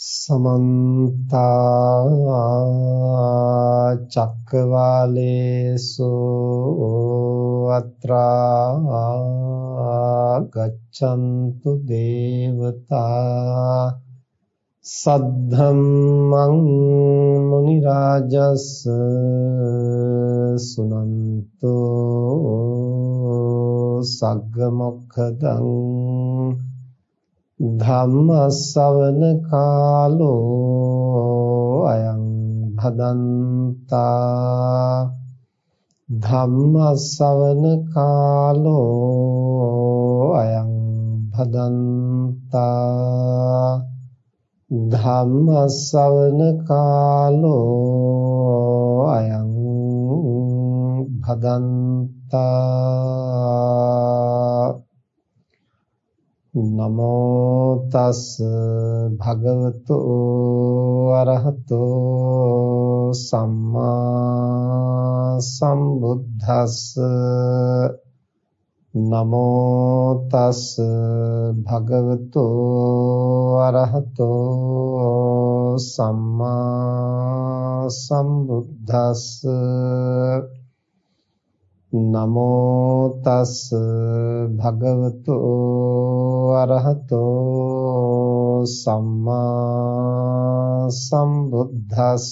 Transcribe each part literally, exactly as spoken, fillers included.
समन्ता चक्रवालेषु अत्रा गच्छन्तु देवता सद्धम्मं मुनिराजस्य सुनन्तु सग्गमोक्खदं धम्म सवन कालो अयं भदन्ता धम्म सवन कालो अयं भदन्ता धम्म सवन कालो अयं भदन्ता नमो तस् भगवतो अरहतो सम्मा सम्बुद्धस् नमो तस् भगवतो अरहतो सम्मा सम्बुद्धस् नमो तस् भगवतो अरहतो सम्मा सम्बुद्धस्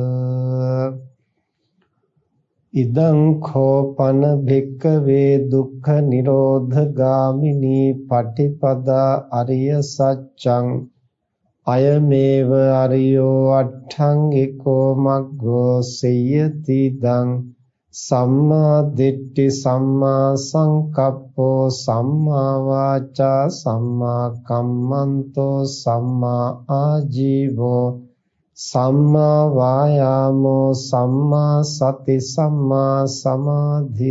इदं खोपन भिक्खवे दुःख निरोध गामिनी पटिपदा अरिय सच्चं अयमेव अरियो अट्ठंगिको मग्गो सेयति दं सम्मा दिट्ठि सम्मा संकप्पो सम्मा वाचा सम्मा कम्मन्तो सम्मा आजीवो सम्मा वायामो सम्मा सति सम्मा समाधिति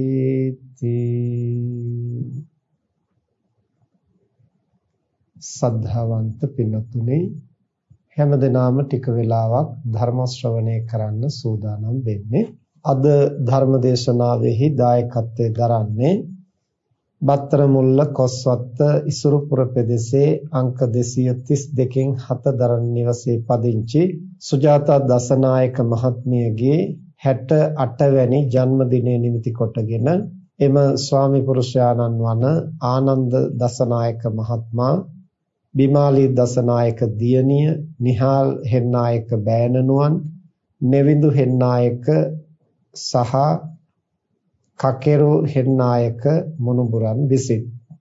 සද්ධාවන්ත පින්තුනි හැමදෙනාම ටික වෙලාවක් ධර්ම ශ්‍රවණය කරන්න සූදානම් වෙන්නේ. අද ධර්ම දේශනාවෙහි දායකත්වයෙන් දරන්නේ බත්තර මුල්ල කොස්වත්ත ඉසුරුපුර පෙදෙසේ අංක දෙසිය තිස් දෙකෙන් හත දරන නිවසේ පදිංචි සුජාතා දසනායක මහත්මියගේ හැට අට වැනි ජන්මදිනය නිමිති කොටගෙන එම ස්වාමි පුරුෂයාණන් වන ආනන්ද දසනායක මහත්මයා, බිමාලී දසනායක දියණිය, නිහාල් හෙන්නායක බෑණනුවන්, නෙවිඳු හෙන්නායක සහ කකෙරු හෙන්නායක මුණුබුරන් විසින්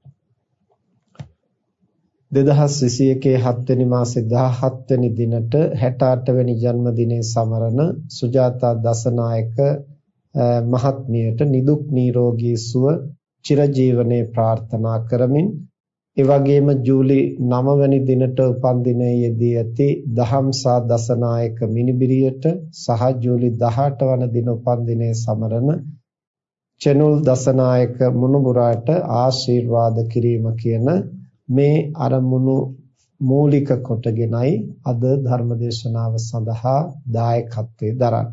දෙදහස් විසි එකේ හත් වෙනි මාසේ දහහත් වෙනි දිනට හැට අට වෙනි ජන්මදිනයේ සමරන සුජාතා දසනායක මහත්මියට නිදුක් නිරෝගී සුව චිරජීවනයේ ප්‍රාර්ථනා කරමින් ඒ වගේම ජූලි නව වෙනි දිනට උපන් දිනයේ යෙදී ඇති දහම්සා දසනායක මිනිබිරියට සහ ජූලි දහඅට වන දින උපන් දිනයේ සමරන චෙනුල් දසනායක මුණුබුරාට ආශිර්වාද කිරීම කියන මේ අරමුණු මූලික කොටගෙනයි අද ධර්මදේශනාව සඳහා දායකත්වයේ දරන්නේ.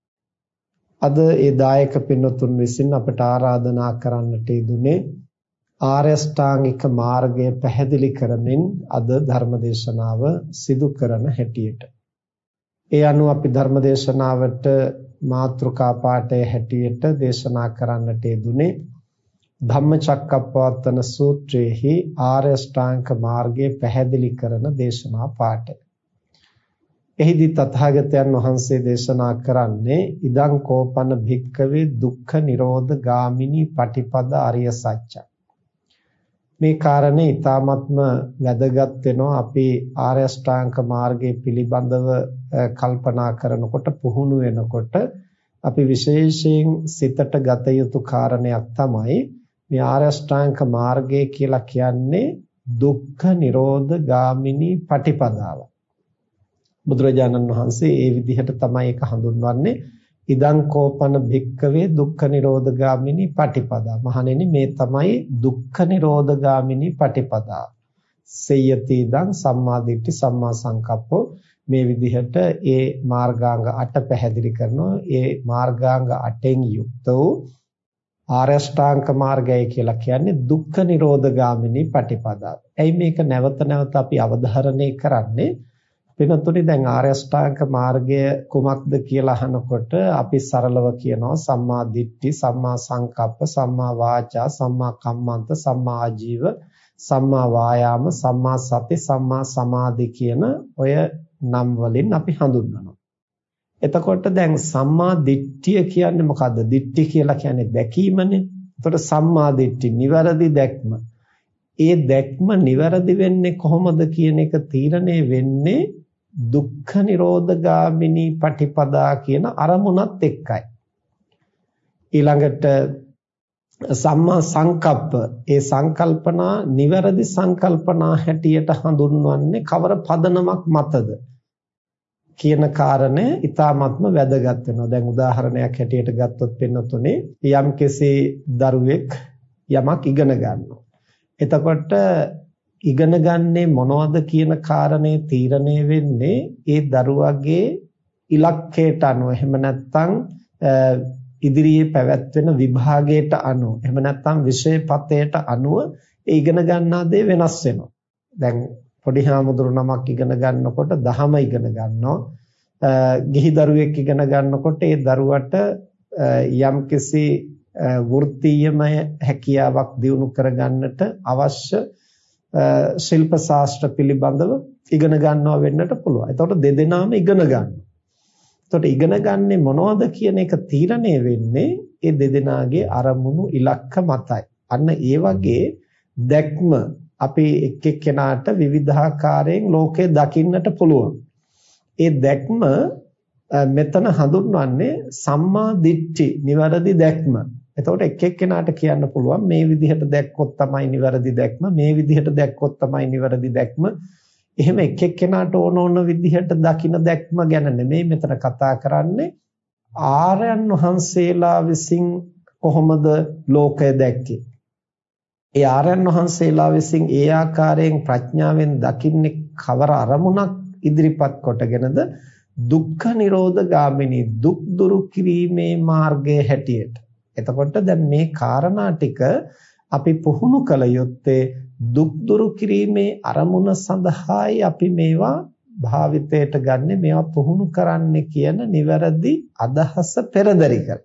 අද ඒ දායක පින්වතුන් විසින් අපට ආරාධනා කරන්නට යෙදුනේ ආර්ය අෂ්ටාංගික මාර්ගය පැහැදිලි කරමින් අද ධර්මදේශනාව සිදු කරන හැටියට. ඒ අනුව අපි ධර්මදේශනාවට මාතෘකා පාඨයේ හැටියට දේශනා කරන්නට යෙදුනේ ධම්මචක්කප්පවත්තන සූත්‍රයේහි ආර්ය අෂ්ටාංගික මාර්ගය පැහැදිලි කරන දේශනා පාඨය. එහිදී තථාගතයන් වහන්සේ දේශනා කරන්නේ ඉදං කෝපන භික්ඛවේ දුක්ඛ නිරෝධ ගාමිනී පටිපද අරිය සත්‍ය. මේ කාරණේ ඊ타ත්ම වැදගත් වෙනවා අපි ආර්ය අෂ්ටාංග මාර්ගයේ පිළිබඳව කල්පනා කරනකොට, පුහුණු වෙනකොට අපි විශේෂයෙන් සිතට ගත යුතු කාරණයක් තමයි මේ ආර්ය අෂ්ටාංග මාර්ගය කියලා කියන්නේ දුක්ඛ නිරෝධ ගාමිනී පටිපදාව. බුදුරජාණන් වහන්සේ ඒ විදිහට තමයි ඒක හඳුන්වන්නේ. ඉදං කෝපන භික්ඛවේ දුක්ඛ නිරෝධ ගාමිනී පටිපදා. මහණෙනි, මේ තමයි දුක්ඛ නිරෝධ ගාමිනී පටිපදා. සේයති ඉදං සම්මා දිට්ඨි සම්මා සංකප්පෝ. මේ විදිහට ඒ මාර්ගාංග අට පැහැදිලි කරනවා. ඒ මාර්ගාංග අටෙන් යුක්ත වූ ආර්ය අෂ්ටාංග මාර්ගය කියලා කියන්නේ දුක්ඛ නිරෝධ ගාමිනී පටිපදාව. එයි මේක නැවත නැවත අපි අවධාරණය කරන්නේ වෙනතුනි දැන් ආර්ය අෂ්ටාංග මාර්ගය කුමක්ද කියලා අහනකොට අපි සරලව කියනවා සම්මා දිට්ඨි, සම්මා සංකප්ප, සම්මා වාචා, සම්මා කම්මන්ත, සම්මා ආජීව, සම්මා වායාම, සම්මා සති, සම්මා සමාධි කියන ඔය නම් වලින් අපි හඳුන්වනවා. එතකොට දැන් සම්මා දිට්ඨිය කියන්නේ මොකද්ද? දිට්ඨි කියලා කියන්නේ දැකීමනේ. එතකොට සම්මා දිට්ඨි නිවැරදි දැක්ම. ඒ දැක්ම නිවැරදි වෙන්නේ කොහොමද කියන එක තීරණය වෙන්නේ දුක්ඛ නිරෝධගාමිනී පටිපදා කියන අරමුණත් එක්කයි. ඊළඟට සම්මා සංකප්ප, ඒ සංකල්පනා නිවැරදි සංකල්පනා හැටියට හඳුන්වන්නේ කවර පදනමක් මතද කියන කාරණය ඊ타ත්ම වැදගත් වෙනවා. දැන් උදාහරණයක් හැටියට ගත්තොත් වෙනතුනේ යම්කිසි දරුවෙක් යමක් ඉගෙන ගන්නවා. එතකොට ඉගෙන ගන්නේ මොනවද කියන කාරණේ තීරණය වෙන්නේ ඒ දරුවගේ ඉලක්කයට අනුව. එහෙම නැත්නම් ඉදිරියේ පැවැත්වෙන විභාගයට අනුව. එහෙම නැත්නම් විෂය පතයට අනුව ඒ ඉගෙන ගන්නා දේ වෙනස් වෙනවා. දැන් පොඩි හාමුදුරු නමක් ඉගෙන ගන්නකොට දහම ඉගෙන ගන්නවා. ගිහි දරුවෙක් ඉගෙන ගන්නකොට ඒ දරුවට යම්කිසි වෘත්තීයමය හැකියාවක් දියුණු කරගන්නට අවශ්‍ය ශිල්ප ශාස්ත්‍ර පිළිබඳව ඉගෙන ගන්නවා වෙන්නට පුළුවන්. එතකොට දෙදෙනාම ඉගෙන ගන්නවා. එතකොට ඉගෙන ගන්නේ මොනවද කියන එක තීරණය වෙන්නේ ඒ දෙදෙනාගේ අරමුණු ඉලක්ක මතයි. අන්න ඒ වගේ දැක්ම අපි එක් එක්කෙනාට විවිධාකාරයෙන් ලෝකය දකින්නට පුළුවන්. ඒ දැක්ම මෙතන හඳුන්වන්නේ සම්මා දිට්ඨි, නිවැරදි දැක්ම. එතකොට එක් එක්කෙනාට කියන්න පුළුවන් මේ විදිහට දැක්කොත් තමයි නිවැරදි දැක්ම, මේ විදිහට දැක්කොත් තමයි නිවැරදි දැක්ම. එහෙම එක් එක්කෙනාට ඕන ඕන විදිහට දකින දැක්ම ගැන නෙමෙයි මෙතන කතා කරන්නේ. ආර්යයන් වහන්සේලා විසින් කොහොමද ලෝකය දැක්කේ? ඒ ආර්යයන් වහන්සේලා විසින් ඒ ආකාරයෙන් ප්‍රඥාවෙන් දකින්නේ කවර අරමුණක් ඉදිරිපත් කොටගෙනද? දුක්ඛ නිරෝධ ගාමිනී, දුක් දුරු කිරීමේ මාර්ගයේ හැටියට. එතකොට දැන් මේ කාරණා ටික අපි පුහුණු කළ යුත්තේ දුක් දුරු කිරීමේ අරමුණ සඳහායි අපි මේවා භාවිතයට ගන්න, මේවා පුහුණු කරන්න කියන නිවැරදි අදහස පෙරදරි කර.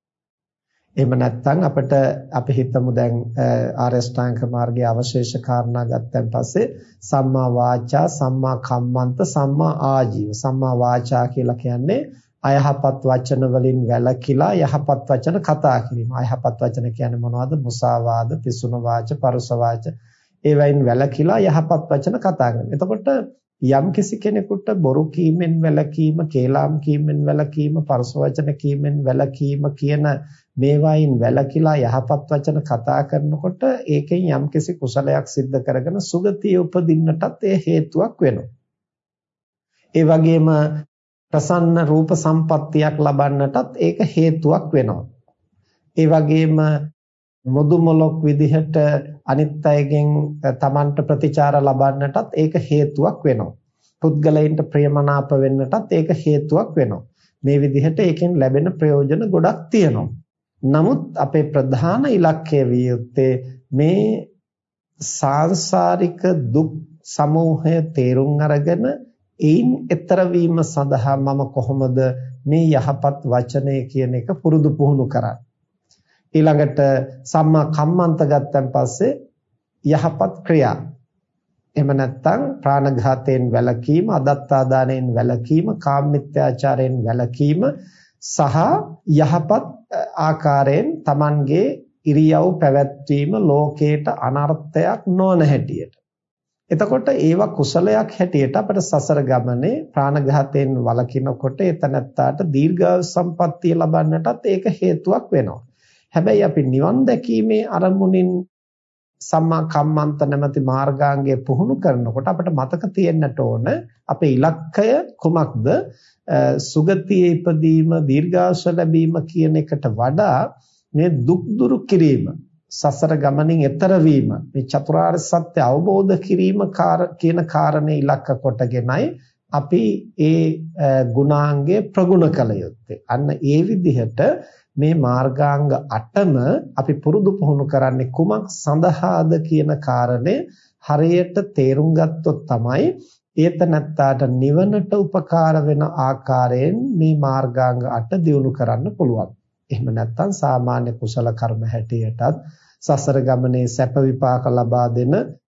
එහෙම නැත්නම් අපිට අපි හිතමු දැන් ආර්ය අෂ්ටාංග මාර්ගයේ අවශේෂ කාරණා ගත්තන් පස්සේ සම්මා වාචා, සම්මා කම්මන්ත, සම්මා ආජීව. සම්මා වාචා කියලා කියන්නේ අයහපත් වචන වලින් වැළකීලා යහපත් වචන කතා කිරීම. අයහපත් වචන කියන්නේ මොනවද? මුසාවාද, පිසුන වාච, පරුස වාච. ඒවයින් වැළකීලා යහපත් වචන කතා කරනවා. එතකොට යම්කිසි කෙනෙකුට බොරු කීමෙන් වැළකීම, කේලාම් කීමෙන් වැළකීම, පරුස වචන කීමෙන් වැළකීම කියන මේවායින් වැළකීලා යහපත් වචන කතා කරනකොට ඒකෙන් යම්කිසි කුසලයක් සිද්ධ කරගෙන සුගතිය උපදින්නටත් ඒ හේතුවක් වෙනවා. ඒ වගේම ප්‍රසන්න රූප සම්පත්තියක් ලබන්නටත් ඒක හේතුවක් වෙනවා. ඒ වගේම මුදු මොලොක් විදිහට අනිත් අයගෙන් තමන්ට ප්‍රතිචාර ලබන්නටත් ඒක හේතුවක් වෙනවා. පුද්ගලයන්ට ප්‍රියමනාප වෙන්නටත් ඒක හේතුවක් වෙනවා. මේ විදිහට ඒකෙන් ලැබෙන ප්‍රයෝජන ගොඩක් තියෙනවා. නමුත් අපේ ප්‍රධාන ඉලක්කය විය යුත්තේ මේ සාංශාරික දුක් සමූහය තේරුම් අරගෙන ඒන් ඈතර වීම සඳහා මම කොහොමද මේ යහපත් වචනය කියන එක පුරුදු පුහුණු කරන්නේ. ඊළඟට සම්මා කම්මන්ත ගත්තන් පස්සේ යහපත් ක්‍රියා. එහෙම නැත්නම් ප්‍රාණඝාතයෙන් වැළකීම, අදත්තාදානයෙන් වැළකීම, කාමමිත්‍යාචාරයෙන් වැළකීම සහ යහපත් ආකාරයෙන් Tamanගේ ඉරියව් පැවැත්වීම ලෝකයට අනර්ථයක් නොවන හැටියට. එතකොට ඒවා කුසලයක් හැටියට අපේ සසර ගමනේ ප්‍රාණඝාතයෙන් වළකිනකොට එතනත්තාට දීර්ඝායු සම්පන්නිය ලබන්නටත් ඒක හේතුවක් වෙනවා. හැබැයි අපි නිවන් දැකීමේ අරමුණින් සම්මා කම්මන්ත නැමැති මාර්ගාංගය පුහුණු කරනකොට අපිට මතක තියෙන්නට ඕන අපේ ඉලක්කය කුමක්ද? සුගතියේ ඉපදීම, දීර්ඝායුෂ ලැබීම කියන එකට වඩා මේ දුක් දුරු කිරීම, සසර ගමනින් එතර වීම, මේ චතුරාර්ය සත්‍ය අවබෝධ කිරීම කියන කාරණේ ඉලක්ක කොටගෙනයි අපි ඒ ගුණාංගය ප්‍රගුණ කළ යුත්තේ. අන්න ඒ විදිහට මේ මාර්ගාංග අටම අපි පුරුදු පුහුණු කරන්නේ කුමක් සඳහාද කියන කාරණේ හරියට තේරුම් ගත්තොත් තමයි ඒතනත්තාට නිවනට උපකාර වෙන ආකාරයෙන් මේ මාර්ගාංග අට දියුණු කරන්න පුළුවන්. එහෙම නැත්නම් සාමාන්‍ය කුසල කර්ම හැටියටත් සසර ගමනේ සැප විපාක ලබා දෙන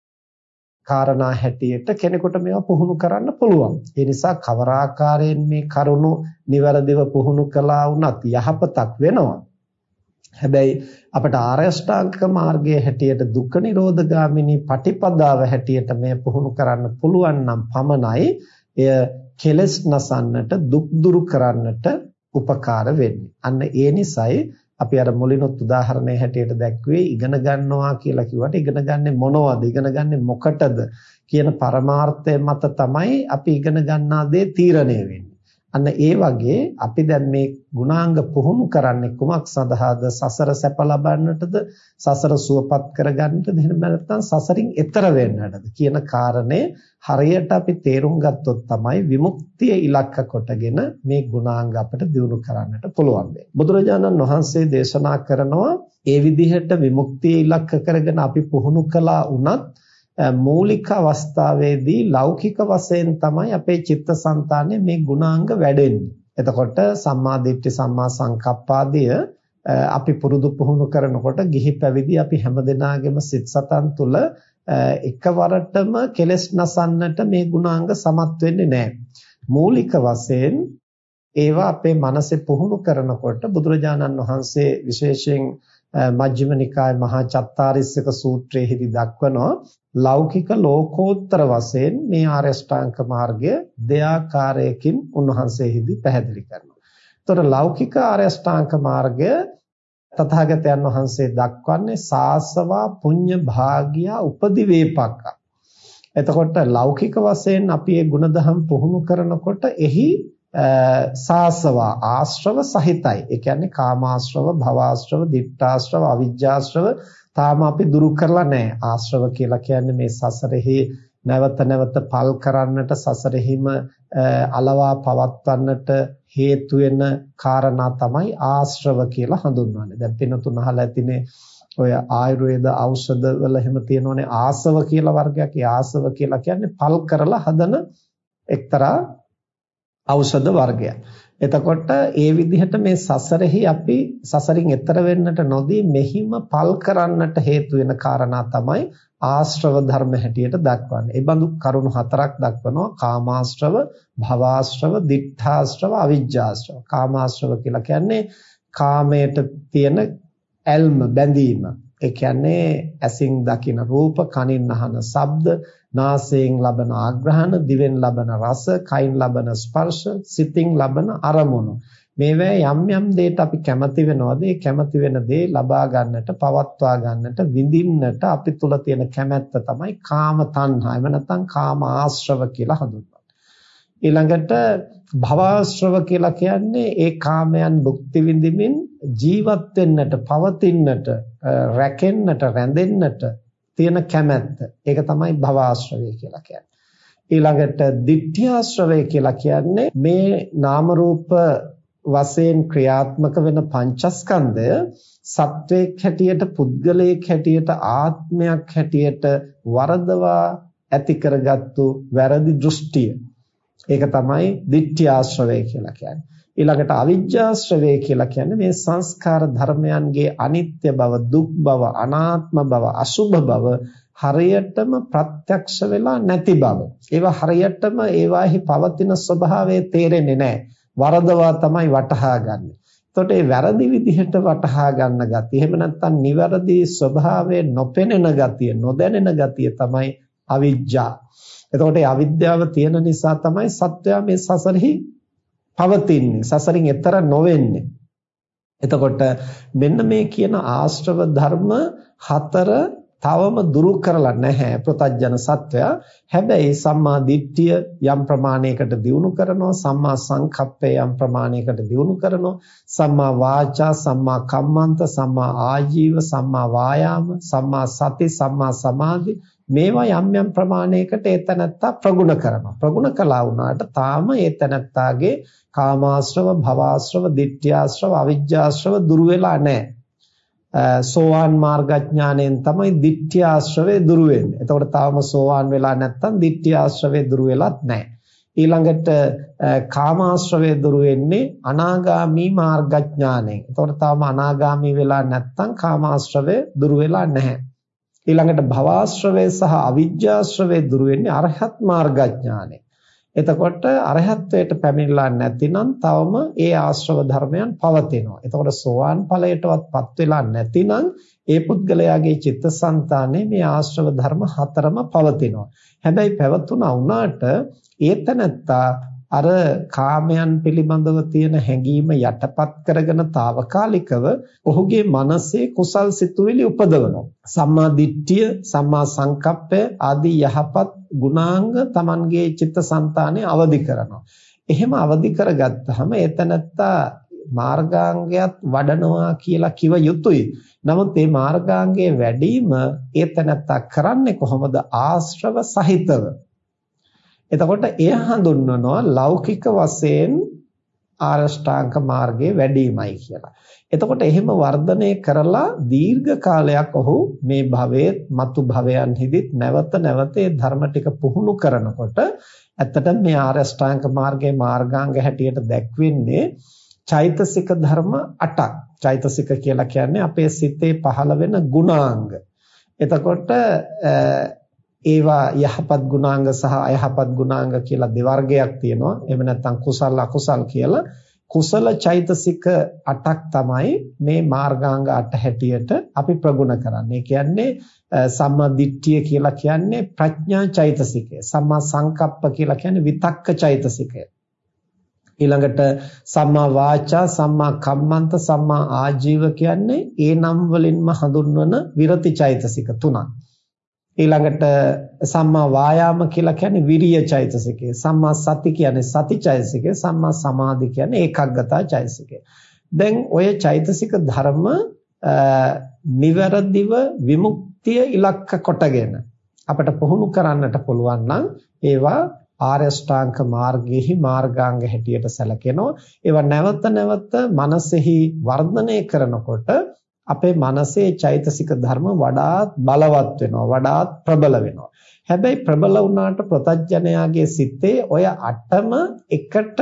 කාරණා හැටියට කෙනෙකුට මේවා පුහුණු කරන්න පුළුවන්. ඒ නිසා කවර ආකාරයෙන් මේ කරුණු નિවරදිව පුහුණු කළා වුණත් යහපතක් වෙනවා. හැබැයි අපට ආර්ය අෂ්ටාංගික මාර්ගයේ හැටියට දුක්ඛ නිරෝධගාමිනී පටිපදාව හැටියට මේ පුහුණු කරන්න පුළුවන් නම් පමණයි එය කෙලස් නසන්නට දුක් දුරු කරන්නට උපකාර වෙන්නේ. අන්න ඒ නිසායි අපි අර මුලිනුත් උදාහරණයක් හැටියට දැක්ුවේ ඉගෙන ගන්නවා කියලා කිව්වට ඉගෙන ගන්නේ මොනවද ඉගෙන ගන්නේ මොකටද කියන පරමාර්ථය මත තමයි අපි ඉගෙන ගන්නා දේ තීරණය වෙන්නේ. අන්න ඒ වගේ අපි දැන් මේ ගුණාංග පුහුණු කරන්නේ කුමක් සඳහාද? සසර සැප ලබන්නටද? සසර සුවපත් කරගන්නටද? එහෙම නැත්නම් සසරින් එතර වෙන්නටද කියන කාරණේ හරියට අපි තේරුම් ගත්තොත් තමයි විමුක්තිය ඉලක්ක කොටගෙන මේ ගුණාංග අපිට දියුණු කරන්නට පුළුවන් වෙන්නේ. බුදුරජාණන් වහන්සේ දේශනා කරනවා ඒ විදිහට විමුක්තිය ඉලක්ක කරගෙන අපි පුහුණු කළා වුණත් මූලික අවස්ථාවේදී ලෞකික වශයෙන් තමයි අපේ චිත්තසංතානයේ මේ ගුණාංග වැඩෙන්නේ. එතකොට සම්මා දිට්ඨි සම්මා සංකප්පාදිය අපි පුරුදු පුහුණු කරනකොට ගිහි පැවිදි අපි හැමදෙනාගේම සිත් සතන් තුළ එකවරටම කෙලෙස් නසන්නට මේ ගුණාංග සමත් වෙන්නේ නැහැ. මූලික වශයෙන් ඒවා අපේ මනසේ පුහුණු කරනකොට බුදුරජාණන් වහන්සේ විශේෂයෙන් මජ්ක්‍ධිම නිකාය මහා චත්තාරිස්සක සූත්‍රයේදී දක්වනවා ලෞකික ලෝකෝත්තර වශයෙන් මේ ආර්ය අෂ්ටාංග මාර්ගය දෙආකාරයකින් උන්වහන්සේෙහිදී පැහැදිලි කරනවා. ඒතර ලෞකික ආර්ය අෂ්ටාංග මාර්ගය තථාගතයන් වහන්සේ දක්වන්නේ සාසවා පුඤ්ඤ භාග්‍ය උපදිවේපක්ක. එතකොට ලෞකික වශයෙන් අපි මේ ගුණධම් පුහුණු කරනකොට එහි සාසවා ආශ්‍රව සහිතයි. ඒ කියන්නේ කාමාශ්‍රව, භවආශ්‍රව, දිට්ඨාශ්‍රව, අවිජ්ජාශ්‍රව තාම අපි දුරු කරලා නැහැ. ආශ්‍රව කියලා කියන්නේ මේ සසරෙහි නැවත නැවත පල් කරන්නට සසරෙහිම අලවා පවත්වන්නට හේතු වෙන කාරණා තමයි ආශ්‍රව කියලා හඳුන්වන්නේ. දැන් පින්නතුන් අහලා ඇතිනේ ඔය ආයුර්වේද ඖෂධ වල එහෙම තියෙනෝනේ ආසව කියලා වර්ගයක්. ඒ ආසව කියලා කියන්නේ පල් කරලා හදන එක්තරා ඖෂධ වර්ගයක්. එතකොට ඒ විදිහට මේ සසරෙහි අපි සසරින් එතර වෙන්නට නොදී මෙහිම පල් කරන්නට හේතු වෙන කාරණා තමයි ආශ්‍රව ධර්ම හැටියට දක්වන්නේ. ඒ බඳු කරුණු හතරක් දක්වනවා: කාමාශ්‍රව, භවආශ්‍රව, දිඨාශ්‍රව, අවිජ්ජාශ්‍රව. කාමාශ්‍රව කියලා කියන්නේ කාමයට තියෙන ඇල්ම, බැඳීම. ඒ කියන්නේ ඇසින් දකින රූප, කනින් අහන ශබ්ද, නාසයෙන් ලබන ආග්‍රහණ, දිවෙන් ලබන රස, කයින් ලබන ස්පර්ශ, සිතින් ලබන අරමුණු. මේවා යම් යම් දේට අපි කැමති වෙනවද? ඒ කැමති වෙන දේ ලබා ගන්නට, පවත්වා ගන්නට, විඳින්නට අපි තුල තියෙන කැමැත්ත තමයි කාම තණ්හා. එහෙම නැත්නම් කාම ආශ්‍රව කියලා හඳුන්වනවා. ඊළඟට භවආශ්‍රව කියලා කියන්නේ ඒ කාමයන් භුක්ති විඳින්මින් ජීවත් වෙන්නට, පවතින්නට, රැකෙන්නට, රැඳෙන්නට තියෙන කැමැත්ත. ඒක තමයි භවආශ්‍රවය කියලා කියන්නේ. ඊළඟට ditthyaශ්‍රවය කියලා කියන්නේ මේ නාම රූප වශයෙන් ක්‍රියාත්මක වෙන පංචස්කන්ධය සත්වයක් හැටියට, පුද්ගලයෙක් හැටියට, ආත්මයක් හැටියට වරදවා ඇති කරගත්තු වැරදි දෘෂ්ටිය. ඒක තමයි ditthyaශ්‍රවය කියලා කියන්නේ. ඊළඟට අවිජ්ජාශ්‍රවය කියලා කියන්නේ මේ සංස්කාර ධර්මයන්ගේ අනිත්‍ය බව, දුක් බව, අනාත්ම බව, අසුභ බව හරියටම ප්‍රත්‍යක්ෂ වෙලා නැති බව. ඒවා හරියටම ඒවාෙහි පවතින ස්වභාවය තේරෙන්නේ නැහැ. වරදවා තමයි වටහා ගන්න. එතකොට මේ වැරදි විදිහට වටහා ගන්න ගතිය, එහෙම නැත්නම් නිවැරදි ස්වභාවය නොපෙනෙන ගතිය, නොදැනෙන ගතිය තමයි අවිජ්ජා. එතකොට මේ අවිද්‍යාව තියෙන නිසා තමයි සත්වයා මේ සසරෙහි පවතින්නේ, සසරින් එතර නොවෙන්නේ. එතකොට මෙන්න මේ කියන ආශ්‍රව ධර්ම හතර තවම දුරු කරලා නැහැ ප්‍රතඥ සත්වයා. හැබැයි සම්මා දිට්ඨිය යම් ප්‍රමාණයකට දියුණු කරනවා, සම්මා සංකප්පය යම් ප්‍රමාණයකට දියුණු කරනවා, සම්මා වාචා, සම්මා කම්මන්ත, සම්මා ආජීව, සම්මා වායාම, සම්මා සති, සම්මා සමාධි මේවා යම් යම් ප්‍රමාණයකට ඒතනත්තා ප්‍රගුණ කරනවා. ප්‍රගුණ කළා වුණාට තාම ඒතනත්තාගේ කාමාශ්‍රව, භවආශ්‍රව, ditthyaශ්‍රව, අවිජ්ජාශ්‍රව දුරු වෙලා නැහැ. සෝවාන් මාර්ගඥාණයෙන් තමයි ditthya ආශ්‍රවේ දුරු වෙන්නේ. එතකොට තාම සෝවාන් වෙලා නැත්නම් ditthya ආශ්‍රවේ දුරු වෙලත් නැහැ. ඊළඟට කාමාශ්‍රවේ දුරු වෙන්නේ අනාගාමී මාර්ගඥාණයෙන්. එතකොට තාම අනාගාමී වෙලා නැත්නම් කාමාශ්‍රවේ දුරු වෙලා නැහැ. ඊළඟට භවආශ්‍රවේ සහ අවිජ්ජාශ්‍රවේ දුරු වෙන්නේ අරහත් මාර්ගඥාණයෙන්. එතකොට අරහත්ත්වයට පැමිණලා නැතිනම් තවම ඒ ආශ්‍රව ධර්මයන් පවතිනවා. එතකොට සෝවාන් ඵලයටවත්පත් වෙලා නැතිනම් ඒ පුද්ගලයාගේ චිත්තසංතානයේ මේ ආශ්‍රව ධර්ම හතරම පවතිනවා. හැබැයි පැවතුණා වුණාට ඒතනත්තා අර කාමයන් පිළිබඳව තියෙන හැඟීම යටපත් කරගෙන తాවකාලිකව ඔහුගේ මනසේ කුසල් සිතුවිලි උපදවනවා. සම්මා දිට්ඨිය, සම්මා සංකප්පය ආදී යහපත් ගුණාංග Tamanගේ චිත්තසංතානයේ අවදි කරනවා. එහෙම අවදි කරගත්තාම ඒතනත්තා මාර්ගාංගයත් වඩනවා කියලා කිව යුතුයි. නමුත් මේ මාර්ගාංගයේ වැඩිම ඒතනත්තා කරන්නේ කොහොමද? ආශ්‍රව සහිතව. එතකොට එය හඳුන්වනවා ලෞකික වශයෙන් ආරෂ්ඨාංග මාර්ගයේ වැඩිමයි කියලා. එතකොට එහෙම වර්ධනය කරලා දීර්ඝ කාලයක් ඔහු මේ භවයේ මතු භවයන්හිදීත් නැවත නැවත ඒ ධර්ම ටික පුහුණු කරනකොට ඇත්තටම මේ ආරෂ්ඨාංග මාර්ගයේ මාර්ගාංග හැටියට දැක්වෙන්නේ චෛතසික ධර්ම අටක්. චෛතසික කියලා කියන්නේ අපේ සිතේ පහළ වෙන ගුණාංග. එතකොට ඒවා යහපත් ගුණාංග සහ අයහපත් ගුණාංග කියලා දෙවර්ගයක් තියෙනවා. එහෙම නැත්නම් කුසල අකුසල් කියලා. කුසල චෛතසික අටක් තමයි මේ මාර්ගාංග අට හැටියට අපි ප්‍රගුණ කරන්නේ. ඒ කියන්නේ සම්මා දිට්ඨිය කියලා කියන්නේ ප්‍රඥා චෛතසිකය. සම්මා සංකප්ප කියලා කියන්නේ විතක්ක චෛතසිකය. ඊළඟට සම්මා වාචා, සම්මා කම්මන්ත, සම්මා ආජීව කියන්නේ ඒ නම් වලින්ම හඳුන්වන විරති චෛතසික තුනක්. ඊළඟට සම්මා වායාම කියලා කියන්නේ විරිය චෛතසිකය. සම්මා සති කියන්නේ සති චෛතසිකය. සම්මා සමාධි කියන්නේ ඒකාග්‍රතා චෛතසිකය. දැන් ඔය චෛතසික ධර්ම නිවැරදිව විමුක්තිය ඉලක්ක කොටගෙන අපිට පුහුණු කරන්නට පුළුවන් නම් ඒවා ආර්ය ශ්‍රාංක මාර්ගයේහි මාර්ගාංග හැටියට සැලකෙනවා. ඒවා නැවත නැවත මනසෙහි වර්ධනය කරනකොට අපේ මනසේ චෛතසික ධර්ම වඩාත් බලවත් වෙනවා, වඩාත් ප්‍රබල වෙනවා. හැබැයි ප්‍රබල වුණාට ප්‍රතඥයාගේ සිතේ ඔය අටම එකට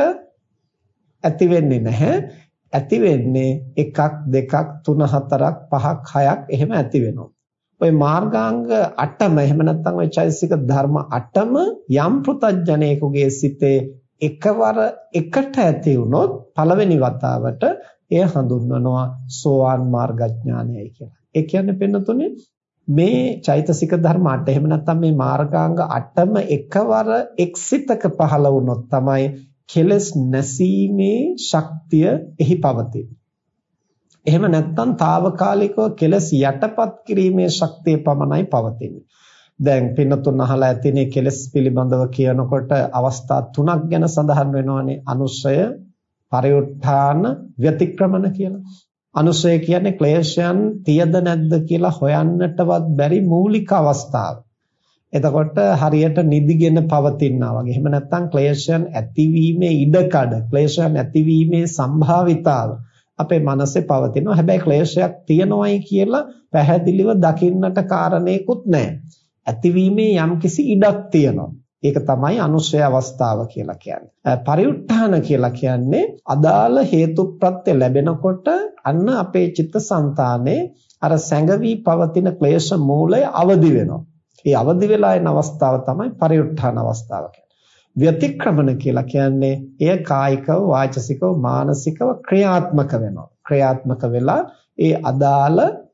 ඇති වෙන්නේ නැහැ. ඇති වෙන්නේ එකක්, දෙකක්, තුන, හතරක්, පහක්, හයක් එහෙම ඇති වෙනවා. ඔය මාර්ගාංග අටම එහෙම නැත්නම් ඔය චෛතසික ධර්ම අටම යම් ප්‍රතඥයෙකුගේ සිතේ එකවර එකට ඇති වුණොත් පළවෙනි වතාවට එය හඳුන්වනවා සෝවාන් මාර්ගඥානයයි කියලා. ඒ කියන්නේ පින්නතුනේ මේ චෛතසික ධර්ම අට එහෙම නැත්නම් මේ මාර්ගාංග අටම එකවර එක්සිතක පහළ වුණොත් තමයි කෙලස් නැසීමේ ශක්තිය එහි පවතින්නේ. එහෙම නැත්නම් తాවකාලිකව කෙලස් යටපත් කිරීමේ ශක්තිය පමණයි පවතින්නේ. දැන් පින්නතුන් අහලා ඇතිනේ කෙලස් පිළිබඳව කියනකොට අවස්ථා තුනක් ගැන සඳහන් වෙනවානේ. අනුස්සය, පරිඋත්ථාන, ව්‍යතික්‍රමන කියලා. අනුස්සය කියන්නේ ක්ලේශයන් තියද නැද්ද කියලා හොයන්නටවත් බැරි මූලික අවස්ථාව. එතකොට හරියට නිදිගෙන පවතිනවා වගේ. එහෙම නැත්නම් ක්ලේශයන් ඇතිවීමේ ඉඩකඩ, ක්ලේශයන් ඇතිවීමේ සම්භාවිතාව අපේ මනසේ පවතිනවා. හැබැයි ක්ලේශයක් තියනවායි කියලා පැහැදිලිව දකින්නට කාරණේකුත් නැහැ. ඇතිවීමේ යම්කිසි ඉඩක් තියෙනවා. ඒක තමයි අනුස්සය අවස්ථාව කියලා කියන්නේ. පරිඋත්ථාන කියලා කියන්නේ අදාළ හේතුප්‍රත්‍ය ලැබෙනකොට අන්න අපේ චිත්තසංතානයේ අර සැඟවි පවතින ක්ලේශ මූලය අවදි වෙනවා. ඒ අවදි වෙලා යන අවස්ථාව තමයි පරිඋත්ථාන අවස්ථාව කියන්නේ. ව්‍යතික්‍රමන කියලා කියන්නේ එය කායිකව, වාචසිකව, මානසිකව ක්‍රියාත්මක වෙනවා. ක්‍රියාත්මක වෙලා ඒ අදාළ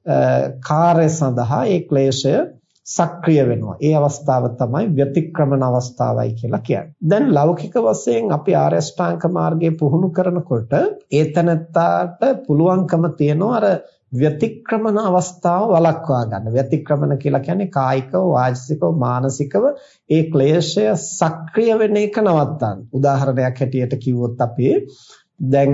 කාර්ය සඳහා ඒ ක්ලේශය සක්‍රිය වෙනවා. ඒ අවස්ථාව තමයි ව්‍යතික්‍රමන අවස්ථාවයි කියලා කියන්නේ. දැන් ලෞකික වශයෙන් අපි ආර්ය අෂ්ටාංග මාර්ගයේ පුහුණු කරනකොට ඒතනත්තාට පුළුවන්කම තියෙනවා අර ව්‍යතික්‍රමන අවස්ථාව වළක්වා ගන්න. ව්‍යතික්‍රමන කියලා කියන්නේ කායිකව, වාචිකව, මානසිකව ඒ ක්ලේශය සක්‍රිය වෙන එක නවත්තන්න. උදාහරණයක් හැටියට කිව්වොත් අපි දැන්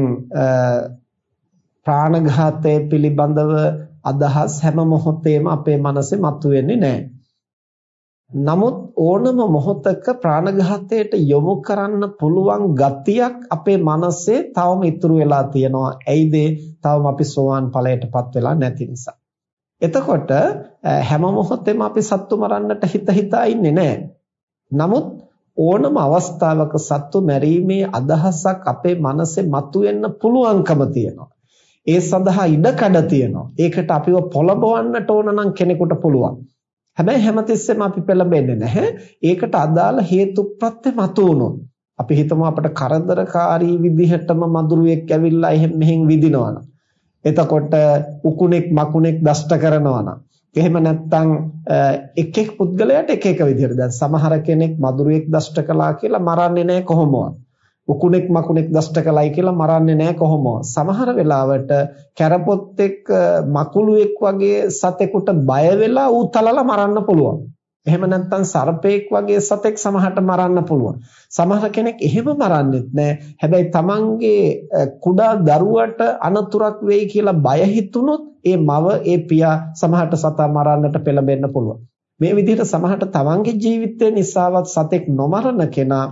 ප්‍රාණඝාතය පිළිබඳව අදහස් හැම මොහොතේම අපේ මනසේ මතුවෙන්නේ නැහැ. නමුත් ඕනම මොහොතක ප්‍රාණඝාතයට යොමු කරන්න පුළුවන් ගතියක් අපේ මනසේ තවම ඉතුරු වෙලා තියෙනවා. ඇයිද? තවම අපි සෝවාන් ඵලයටපත් වෙලා නැති නිසා. එතකොට හැම මොහොතෙම අපි සත්තු මරන්නට හිත හිතා ඉන්නේ නැහැ. නමුත් ඕනම අවස්ථාවක සත්තු මැරීමේ අදහසක් අපේ මනසේ මතුවෙන්න පුළුවන්කම තියෙනවා. ඒ සඳහා ඉඩකඩ තියෙනවා. ඒකට අපිව පොළඹවන්නට ඕන නම් කෙනෙකුට පුළුවන්. හැබැයි හැමතිස්සෙම අපි පෙළඹෙන්නේ නැහැ. ඒකට අදාළ හේතු ප්‍රත්‍ය මතු වුණොත් අපි හිතමු අපට කරදරකාරී විදිහටම මදුරුවෙක් ඇවිල්ලා එහෙම මෙහෙන් විදිනවනම්, එතකොට උකුණෙක් මකුණෙක් දෂ්ට කරනවා නම්, එහෙම නැත්නම් එක් එක් පුද්ගලයාට එක එක විදිහට, දැන් සමහර කෙනෙක් මදුරුවෙක් දෂ්ට කළා කියලා මරන්නේ නැහැ කොහොමවත්. උකුණෙක් මකුණෙක් දෂ්ට කළයි කියලා මරන්නේ නැහැ කොහොමවත්. සමහර වෙලාවට කැරපොත්තෙක් මකුළුවෙක් වගේ සතෙකුට බය වෙලා ඌ තලලා මරන්න පුළුවන්. එහෙම නැත්නම් සර්පෙක් වගේ සතෙක් සමහරට මරන්න පුළුවන්. සමහර කෙනෙක් එහෙම මරන්නෙත් නැහැ. හැබැයි තමන්ගේ කුඩා දරුවට අනතුරක් වෙයි කියලා බය හිතුනොත් ඒ මව ඒ පියා සමහරට සතා මරන්නට පෙළඹෙන්න පුළුවන්. මේ විදිහට සමහරට තමන්ගේ ජීවිතය නිසාවත් සතෙක් නොමරන කෙනා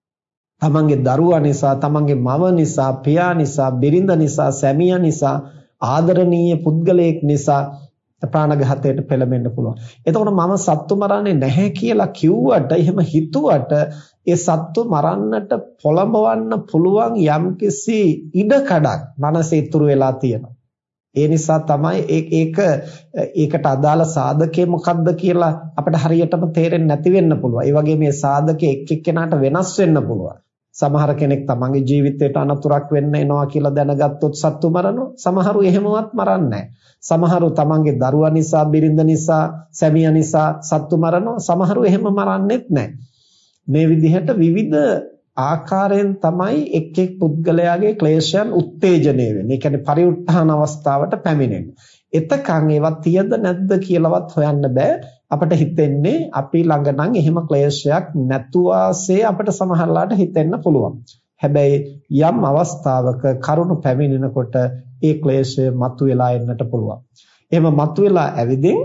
තමන්ගේ දරුවා නිසා, තමන්ගේ මව නිසා, පියා නිසා, බිරිඳ නිසා, සැමියා නිසා, ආදරණීය පුද්ගලයෙක් නිසා ප්‍රාණඝාතයට පෙළඹෙන්න පුළුවන්. එතකොට මම සත්තු මරන්නේ නැහැ කියලා කිව්වට, එහෙම හිතුවට ඒ සත්තු මරන්නට පොළඹවන්න පුළුවන් යම්කිසි ඉඩකඩක් මනසේ ඉතුරු වෙලා තියෙනවා. ඒ නිසා තමයි ඒක ඒකට අදාළ සාධකේ මොකක්ද කියලා අපිට හරියටම තේරෙන්නේ නැති වෙන්න පුළුවන්. ඒ වගේ මේ සාධකේ එක් එක්කෙනාට වෙනස් වෙන්න පුළුවන්. සමහර කෙනෙක් තමන්ගේ ජීවිතයට අනතුරක් වෙන්න එනවා කියලා දැනගත්තොත් සත්තු මරනවා. සමහරු එහෙමවත් මරන්නේ නැහැ. සමහරු තමන්ගේ දරුවා නිසා, බිරිඳ නිසා, සැමියා නිසා සත්තු මරනවා. සමහරු එහෙම මරන්නෙත් නැහැ. මේ විදිහට විවිධ ආකාරයෙන් තමයි එක් එක් පුද්ගලයාගේ ක්ලේශයන් උත්තේජනය වෙන්නේ. ඒ කියන්නේ පරිඋත් ทาน අවස්ථාවට පැමිණෙන්නේ. එතකන් ඒවා තියද නැද්ද කියලාවත් හොයන්න බෑ. අපිට හිතෙන්නේ අපි ළඟ නම් එහෙම ක්ලේශයක් නැතුවාසේ අපිට සමහරලාට හිතෙන්න පුළුවන්. හැබැයි යම් අවස්ථාවක කරුණ පැමිණෙනකොට ඒ ක්ලේශය මතුවලා එන්නට පුළුවන්. එහෙම මතුවලා ඇවිදින්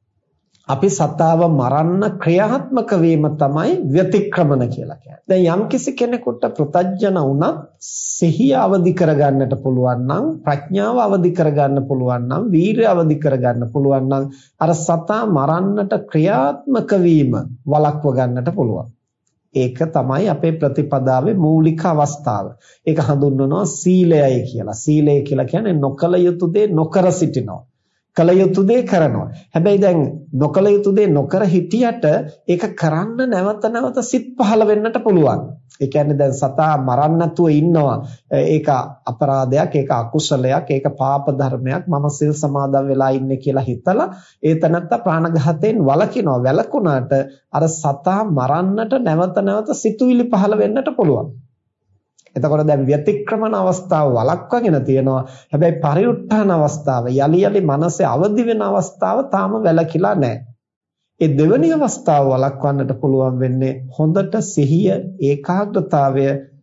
අපි සතාව මරන්න ක්‍රියාත්මක වීම තමයි ව්‍යතික්‍රමන කියලා කියන්නේ. දැන් යම්කිසි කෙනෙකුට ප්‍රත්‍යඥ වුණත් සිහිය අවදි කරගන්නට පුළුවන් නම්, ප්‍රඥාව අවදි කරගන්න පුළුවන් නම්, වීරිය අවදි කරගන්න පුළුවන් නම් අර සතා මරන්නට ක්‍රියාත්මක වීම වළක්ව ගන්නට පුළුවන්. ඒක තමයි අපේ ප්‍රතිපදාවේ මූලික අවස්ථාව. ඒක හඳුන්වනවා සීලයයි කියලා. සීලය කියලා කියන්නේ නොකල යුතු දේ නොකර සිටිනවා. කල යුතු දේ කරනවා. හැබැයි දැන් නොකල යුතු දේ නොකර හිටියට ඒක කරන්න නැවත නැවත සිත් පහළ වෙන්නට පුළුවන්. ඒ කියන්නේ දැන් සතා මරන්න නැතුව ඉන්නවා. ඒක අපරාධයක්, ඒක අකුසලයක්, ඒක පාප ධර්මයක්. මම සිල් සමාදන් වෙලා ඉන්නේ කියලා හිතලා ඒ තනත්තා ප්‍රාණඝාතයෙන් වළකිනවා. වැළකුණාට අර සතා මරන්නට නැවත නැවත සිතුවිලි පහළ වෙන්නට පුළුවන්. එතකොට දැන් ව්‍යතික්‍රමන අවස්ථාව වළක්වාගෙන තියෙනවා. හැබැයි පරිඋත් ทาน අවස්ථාව, යලි යලි මනසේ අවදි වෙන අවස්ථාව තාම වැළකීලා නැහැ. ඒ දෙවෙනි අවස්ථාව වළක්වන්නට පුළුවන් වෙන්නේ හොඳට සිහිය, ඒකාග්‍රතාවය,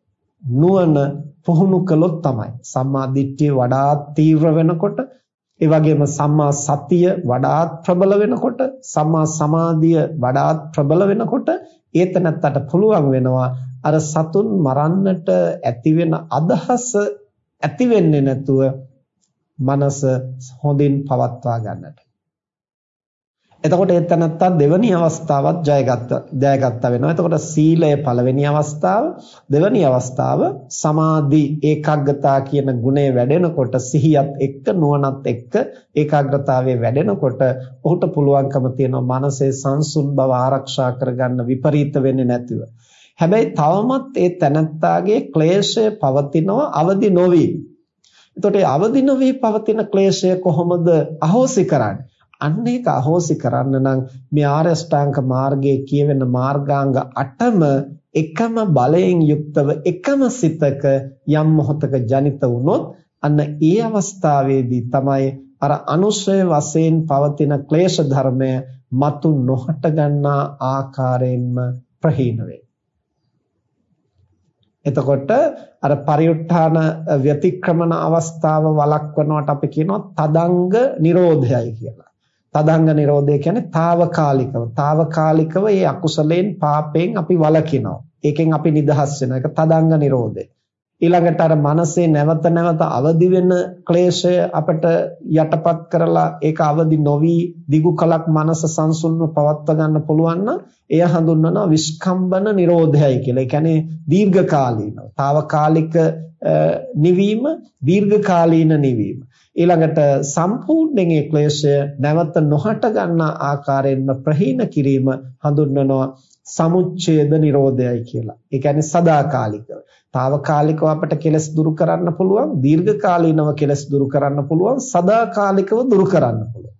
නුවණ පුහුණු කළොත් තමයි. සම්මා දිට්ඨිය වඩාත් තීව්‍ර වෙනකොට, ඒ වගේම සම්මා සතිය වඩාත් ප්‍රබල වෙනකොට, සම්මා සමාධිය වඩාත් ප්‍රබල වෙනකොට ඒතනත්තට පුළුවන් වෙනවා අර සතුන් මරන්නට ඇති වෙන අදහස ඇති වෙන්නේ නැතුව මනස හොඳින් පවත්වා ගන්නට. එතකොට ඒ තනත්තා දෙවැනි අවස්ථාවත් ජයගත්ත ජයගත්තා වෙනවා. එතකොට සීලය පළවෙනි අවස්ථාව, දෙවැනි අවස්ථාව සමාධි ඒකාග්‍රතාව කියන ගුණය වැඩෙනකොට, සිහියත් එක්ක නුවණත් එක්ක ඒකාග්‍රතාවයේ වැඩෙනකොට ඔහුට පුළුවන්කම තියෙනවා මනසේ සංසුන් බව ආරක්ෂා කරගන්න, විපරීත වෙන්නේ නැතිව. හැබැයි තවමත් ඒ තනත්තාගේ ක්ලේශය පවතිනවා අවදි නොවි. එතකොට ඒ අවදි නොවි පවතින ක්ලේශය කොහොමද අහෝසි කරන්නේ? අන්න ඒක අහෝසි කරන්න නම් මේ ආර්ය අෂ්ටාංග මාර්ගයේ කියවෙන මාර්ගාංග අටම එකම බලයෙන් යුක්තව එකම සිතක යම් මොහතක ජනිත වුණොත් අන්න ඒ අවස්ථාවේදී තමයි අර අනුශය වශයෙන් පවතින ක්ලේශ ධර්මය මතු නොහට ගන්නා ආකාරයෙන්ම ප්‍රහීන වේ. එතකොට අර පරිඋත් ทาน ව්‍යතික්‍රමන අවස්ථාව වළක්වනවට අපි කියනවා තදංග නිරෝධයයි කියලා. තදංග නිරෝධය කියන්නේ తాවකාලිකව. తాවකාලිකව මේ අකුසලයෙන් පාපයෙන් අපි වළකිනවා. ඒකෙන් අපි නිදහස් වෙනවා. ඒක තදංග නිරෝධය. ඊළඟට අර මනසේ නැවත නැවත අවදි වෙන ක්ලේශය අපිට යටපත් කරලා ඒක අවදි නොවි දිගු කලක් මනස සංසුන්ව පවත්වා ගන්න පුළුවන් නම් එය හඳුන්වනවා විස්කම්බන නිරෝධයයි කියලා. ඒ කියන්නේ දීර්ඝකාලීනව. తాවකාලික නිවීම, දීර්ඝකාලීන නිවීම. ඊළඟට සම්පූර්ණයෙන් ඒ ක්ලේශය නැවත නොහට ගන්නා ආකාරයෙන්ම ප්‍රහීන කිරීම හඳුන්වනවා සමුච්ඡේද නිරෝධයයි කියලා. ඒ කියන්නේ සදාකාලිකව. తాවකාලිකව අපට කෙලස් දුරු කරන්න පුළුවන්, දීර්ඝකාලීනව කෙලස් දුරු කරන්න පුළුවන්, සදාකාලිකව දුරු කරන්න පුළුවන්.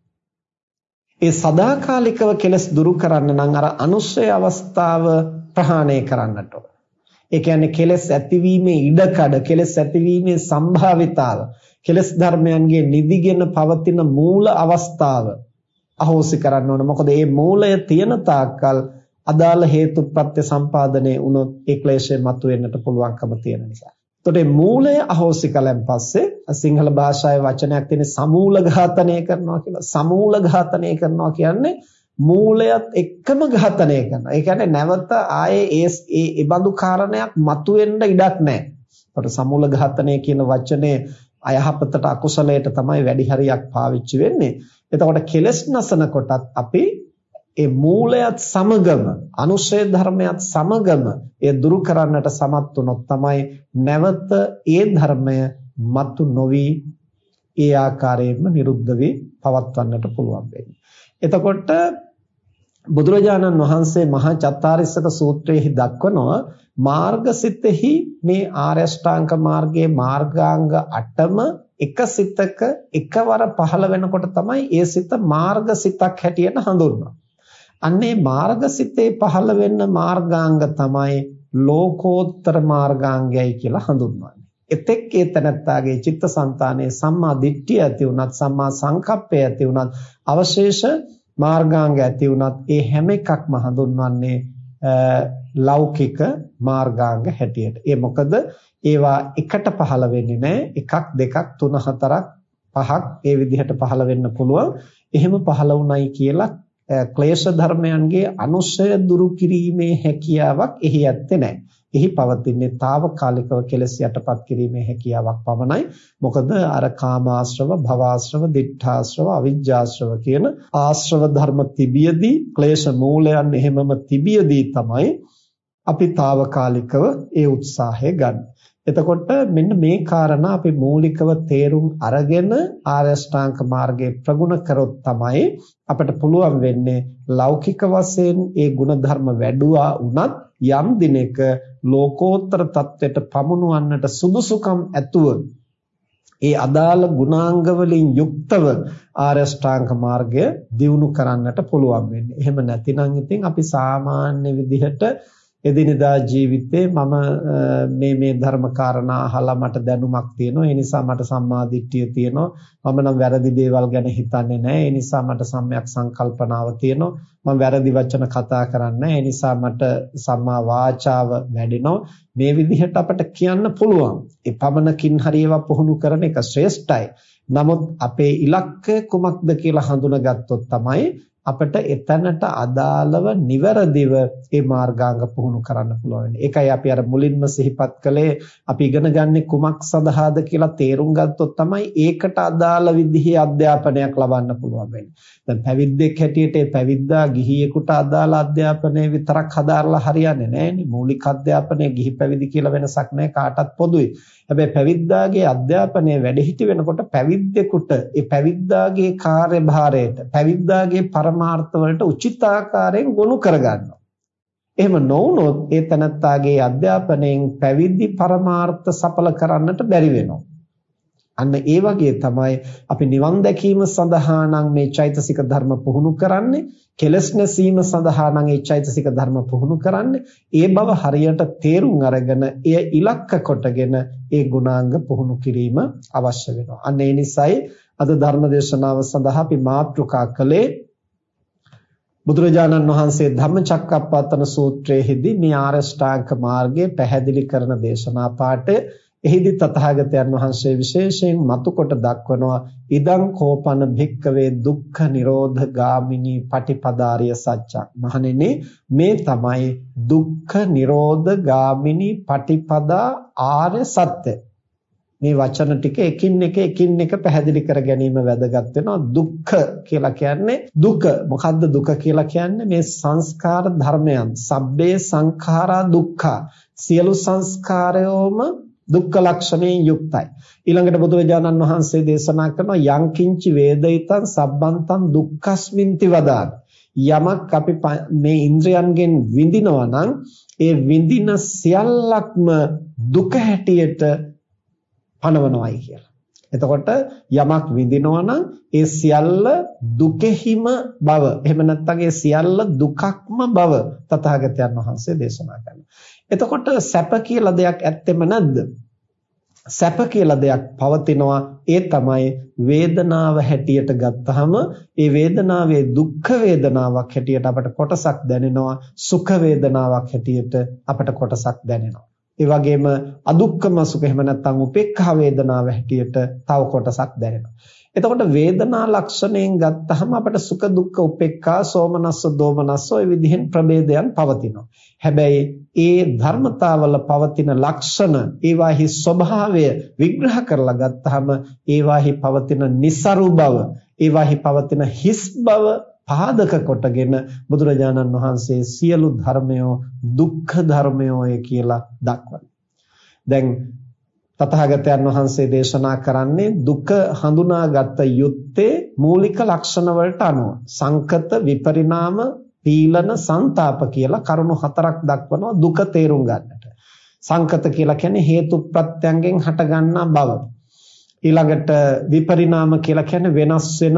ඒ සදාකාලිකව කෙලස් දුරු කරන්න නම් අර අනුස්සය අවස්ථාව ප්‍රහාණය කරන්නට ඕන. ඒ කියන්නේ කෙලස් ඇතිවීමේ ඉඩකඩ, කෙලස් ඇතිවීමේ සම්භාවිතාව, කෙලස් ධර්මයන්ගේ නිදිගෙන පවතින මූල අවස්ථාව අහෝසි කරන්න ඕන. මොකද මේ මූලය තියෙන තාක්කල් අදාළ හේතු ප්‍රත්‍ය සම්පාදනයේ වුණොත් ඒ ක්ලේශය මතුවෙන්නට පුළුවන්කම තියෙන නිසා. එතකොට මේ මූලය අහෝසි කළන් පස්සේ සිංහල භාෂාවේ වචනයක් තියෙන සමූල ඝාතනය කරනවා කියලා. සමූල ඝාතනය කරනවා කියන්නේ මූලයත් එක්කම ඝාතනය කරනවා. ඒ කියන්නේ නැවත ආයේ ඒ ඒ ඒ බඳු කාරණයක් මතුවෙන්න ඉඩක් නැහැ. එතකොට සමූල ඝාතනය කියන වචනේ අයහපතට අකුසලයට තමයි වැඩි හරියක් පාවිච්චි වෙන්නේ. එතකොට කෙලස් නසන කොටත් අපි ඒ මූලයත් සමගම අනුශය ධර්මයත් සමගම ඒ දුරු කරන්නට සමත් වුණොත් තමයි නැවත ඒ ධර්මය මතු නොවි ඒ ආකාරයෙන්ම නිරුද්ධ වී පවත්වන්නට පුළුවන් වෙන්නේ. එතකොට බුදුරජාණන් වහන්සේ මහා චත්තාරිස්සක සූත්‍රයේහි දක්වනවා මාර්ගසිතෙහි මේ ආර්ය අෂ්ටාංග මාර්ගයේ මාර්ගාංග අටම එක සිතක එකවර පහළ වෙනකොට තමයි ඒ සිත මාර්ගසිතක් හැටියට හඳුන්වන්නේ. අන්නේ මාර්ගසිතේ පහළ වෙන්න මාර්ගාංග තමයි ලෝකෝත්තර මාර්ගාංගයයි කියලා හඳුන්වන්නේ. එතෙක් ඒ තනත්තාගේ චිත්තසංතානයේ සම්මා දිට්ඨිය ඇති වුණත්, සම්මා සංකප්පය ඇති වුණත්, අවශේෂ මාර්ගාංග ඇති වුණත් ඒ හැම එකක්ම හඳුන්වන්නේ ලෞකික මාර්ගාංග හැටියට. ඒ මොකද ඒවා එකට පහළ වෙන්නේ නැහැ. එකක්, දෙකක්, තුන, හතරක්, පහක් ඒ විදිහට පහළ වෙන්න පුළුවන්. එහෙම පහළ වුණයි කියලා ක්ලේශ ධර්මයන්ගේ අනුශය දුරු කිරීමේ හැකියාවක් එහි ඇත්තේ නැහැ. එහි පවතින්නේ తాවකාලිකව කෙලෙස් යටපත් කිරීමේ හැකියාවක් පමණයි. මොකද අර කාමාශ්‍රව, භවආශ්‍රව, දිඨාශ්‍රව, අවිජ්ජාශ්‍රව කියන ආශ්‍රව ධර්ම තිබියදී, ක්ලේශ මූලයන් එහෙමම තිබියදී තමයි අපි తాවකාලිකව ඒ උත්සාහය ගන්න. එතකොට මෙන්න මේ කාරණා අපි මූලිකව තේරුම් අරගෙන ආර්ය අෂ්ටාංග මාර්ගයේ ප්‍රගුණ කරොත් තමයි අපිට පුළුවන් වෙන්නේ ලෞකික වශයෙන් ඒ ගුණධර්ම වැඩුවා වුණත් යම් දිනක ලෝකෝත්තර තත්වයට පමුණවන්නට සුදුසුකම් ඇතුව ඒ අදාළ ගුණාංග වලින් යුක්තව ආර්ය අෂ්ටාංග මාර්ගය දියුණු කරන්නට පුළුවන් වෙන්නේ. එහෙම නැතිනම් ඉතින් අපි සාමාන්‍ය විදිහට එදිනෙදා ජීවිතේ මම මේ මේ ධර්ම කාරණා අහලා මට දැනුමක් තියෙනවා, ඒ නිසා මට සම්මා දිට්ඨිය තියෙනවා, මම නම් වැරදි දේවල් ගැන හිතන්නේ නැහැ, ඒ නිසා මට සම්‍යක් සංකල්පනාව තියෙනවා, මම වැරදි වචන කතා කරන්නේ නැහැ, ඒ නිසා මට සම්මා වාචාව වැඩෙනවා. මේ විදිහට අපට කියන්න පුළුවන්. ඒ පමණකින් හරි ඒවා පුහුණු කරන එක ශ්‍රේෂ්ඨයි. නමුත් අපේ ඉලක්කය කුමක්ද කියලා හඳුනාගත්තොත් තමයි අපිට එතනට අදාළව නිවැරදිව ඒ මාර්ගාංග පුහුණු කරන්න පුළුවන්. ඒකයි අපි අර මුලින්ම සිහිපත් කළේ අපි ඉගෙන ගන්නේ කුමක් සඳහාද කියලා තේරුම් ගත්තොත් තමයි ඒකට අදාළ විදිහේ අධ්‍යාපනයක් ලබන්න පුළුවන් වෙන්නේ. දැන් පැවිද්දෙක් හැටියට ඒ පැවිද්දා ගිහියෙකුට අදාළ අධ්‍යාපනය විතරක් හදාarලා හරියන්නේ නැහැනේ. මූලික අධ්‍යාපනය ගිහි පැවිදි කියලා වෙනසක් නැහැ, කාටත් පොදුයි. හැබැයි පැවිද්දාගේ අධ්‍යාපනය වැඩිහිටි වෙනකොට පැවිද්දෙකුට ඒ පැවිද්දාගේ කාර්යභාරයට, පැවිද්දාගේ පරමාර්ථ වලට උචිත ආකාරයෙන් ගොනු කරගන්නවා. එහෙම නොවුනොත් ඒ තනත්තාගේ අධ්‍යාපනයෙන් පැවිදි පරමාර්ථ සඵල කරන්නට බැරි වෙනවා. අන්න ඒ වගේ තමයි අපි නිවන් දැකීම සඳහා නම් මේ චෛතසික ධර්ම පුහුණු කරන්නේ, කෙලස් නැසීම සඳහා නම් මේ චෛතසික ධර්ම පුහුණු කරන්නේ. ඒ බව හරියට තේරුම් අරගෙන එය ඉලක්ක කොටගෙන ඒ ගුණාංග පුහුණු කිරීම අවශ්‍ය වෙනවා. අන්න ඒ නිසායි අද ධර්ම දේශනාව සඳහා අපි මාතෘකා කළේ බුදුරජාණන් වහන්සේ ධම්මචක්කප්පවත්තන සූත්‍රයේදී මේ ආර්ය අෂ්ටාංග මාර්ගය පැහැදිලි කරන දේශනා පාඩය. එහිදී තථාගතයන් වහන්සේ විශේෂයෙන් මතුකොට දක්වනවා ඉදං කෝපන භික්කවේ දුක්ඛ නිරෝධ ගාමිනී පටිපදාරිය සත්‍යං. මහණෙනි මේ තමයි දුක්ඛ නිරෝධ ගාමිනී පටිපදා ආර්ය සත්‍ය. මේ වචන ටික එකින් එක එකින් එක පැහැදිලි කර ගැනීම වැදගත් වෙනවා. දුක්ඛ කියලා කියන්නේ දුක. මොකද්ද දුක කියලා කියන්නේ? මේ සංස්කාර ධර්මයන්. සබ්බේ සංඛාරා දුක්ඛා. සියලු සංස්කාරයෝම දුක්ඛ ලක්ෂණයෙන් යුක්තයි. ඊළඟට බුදුරජාණන් වහන්සේ දේශනා කරනවා යංකින්චි වේදිතං සබ්බන්තං දුක්ඛස්මින්ති වදාන. යමක් අපි මේ ඉන්ද්‍රයන්ගෙන් විඳිනවා නම් ඒ විඳින සියල්ලක්ම දුක හැටියට පනවනවායි කියලා. එතකොට යමක් විඳිනවා නම් ඒ සියල්ල දුකෙහිම බව. එහෙම නැත්නම් ඒ සියල්ල දුකක්ම බව තථාගතයන් වහන්සේ දේශනා කරනවා. එතකොට සැප කියලා දෙයක් ඇත්තෙම නැද්ද? සැප කියලා දෙයක් පවතිනවා. ඒ තමයි වේදනාව හැටියට ගත්තහම ඒ වේදනාවේ දුක්ඛ වේදනාවක් හැටියට අපට කොටසක් දැනෙනවා. සුඛ වේදනාවක් හැටියට අපට කොටසක් දැනෙනවා. ඒ වගේම අදුක්ඛම සුඛ එහෙම නැත්නම් උපේක්ඛා වේදනාව හැටියට තව කොටසක් දැනෙනවා. එතකොට වේදනා ලක්ෂණයෙන් ගත්තහම අපිට සුඛ දුක්ඛ උපේක්ඛා සෝමනස්ස දෝමනස්ස ඔය විදිහෙන් ප්‍රභේදයන් පවතිනවා. හැබැයි ඒ ධර්මතාවල පවතින ලක්ෂණ ඒවාහි ස්වභාවය විග්‍රහ කරලා ගත්තහම ඒවාහි පවතින નિසරු බව ඒවාහි පවතින හිස් බව පාදක කොටගෙන බුදුරජාණන් වහන්සේ සියලු ධර්මයෝ දුක්ඛ ධර්මයෝය කියලා දක්වනවා. දැන් තථාගතයන් වහන්සේ දේශනා කරන්නේ දුක හඳුනාගත යුත්තේ මූලික ලක්ෂණ වලට අනුව. සංකත, විපරිණාම, පීලන, සංතාප කියලා කරුණු හතරක් දක්වනවා දුක තේරුම් ගන්නට. සංකත කියලා කියන්නේ හේතු ප්‍රත්‍යයෙන් හටගන්නා බව. ඊළඟට විපරිණාම කියලා කියන්නේ වෙනස් වෙන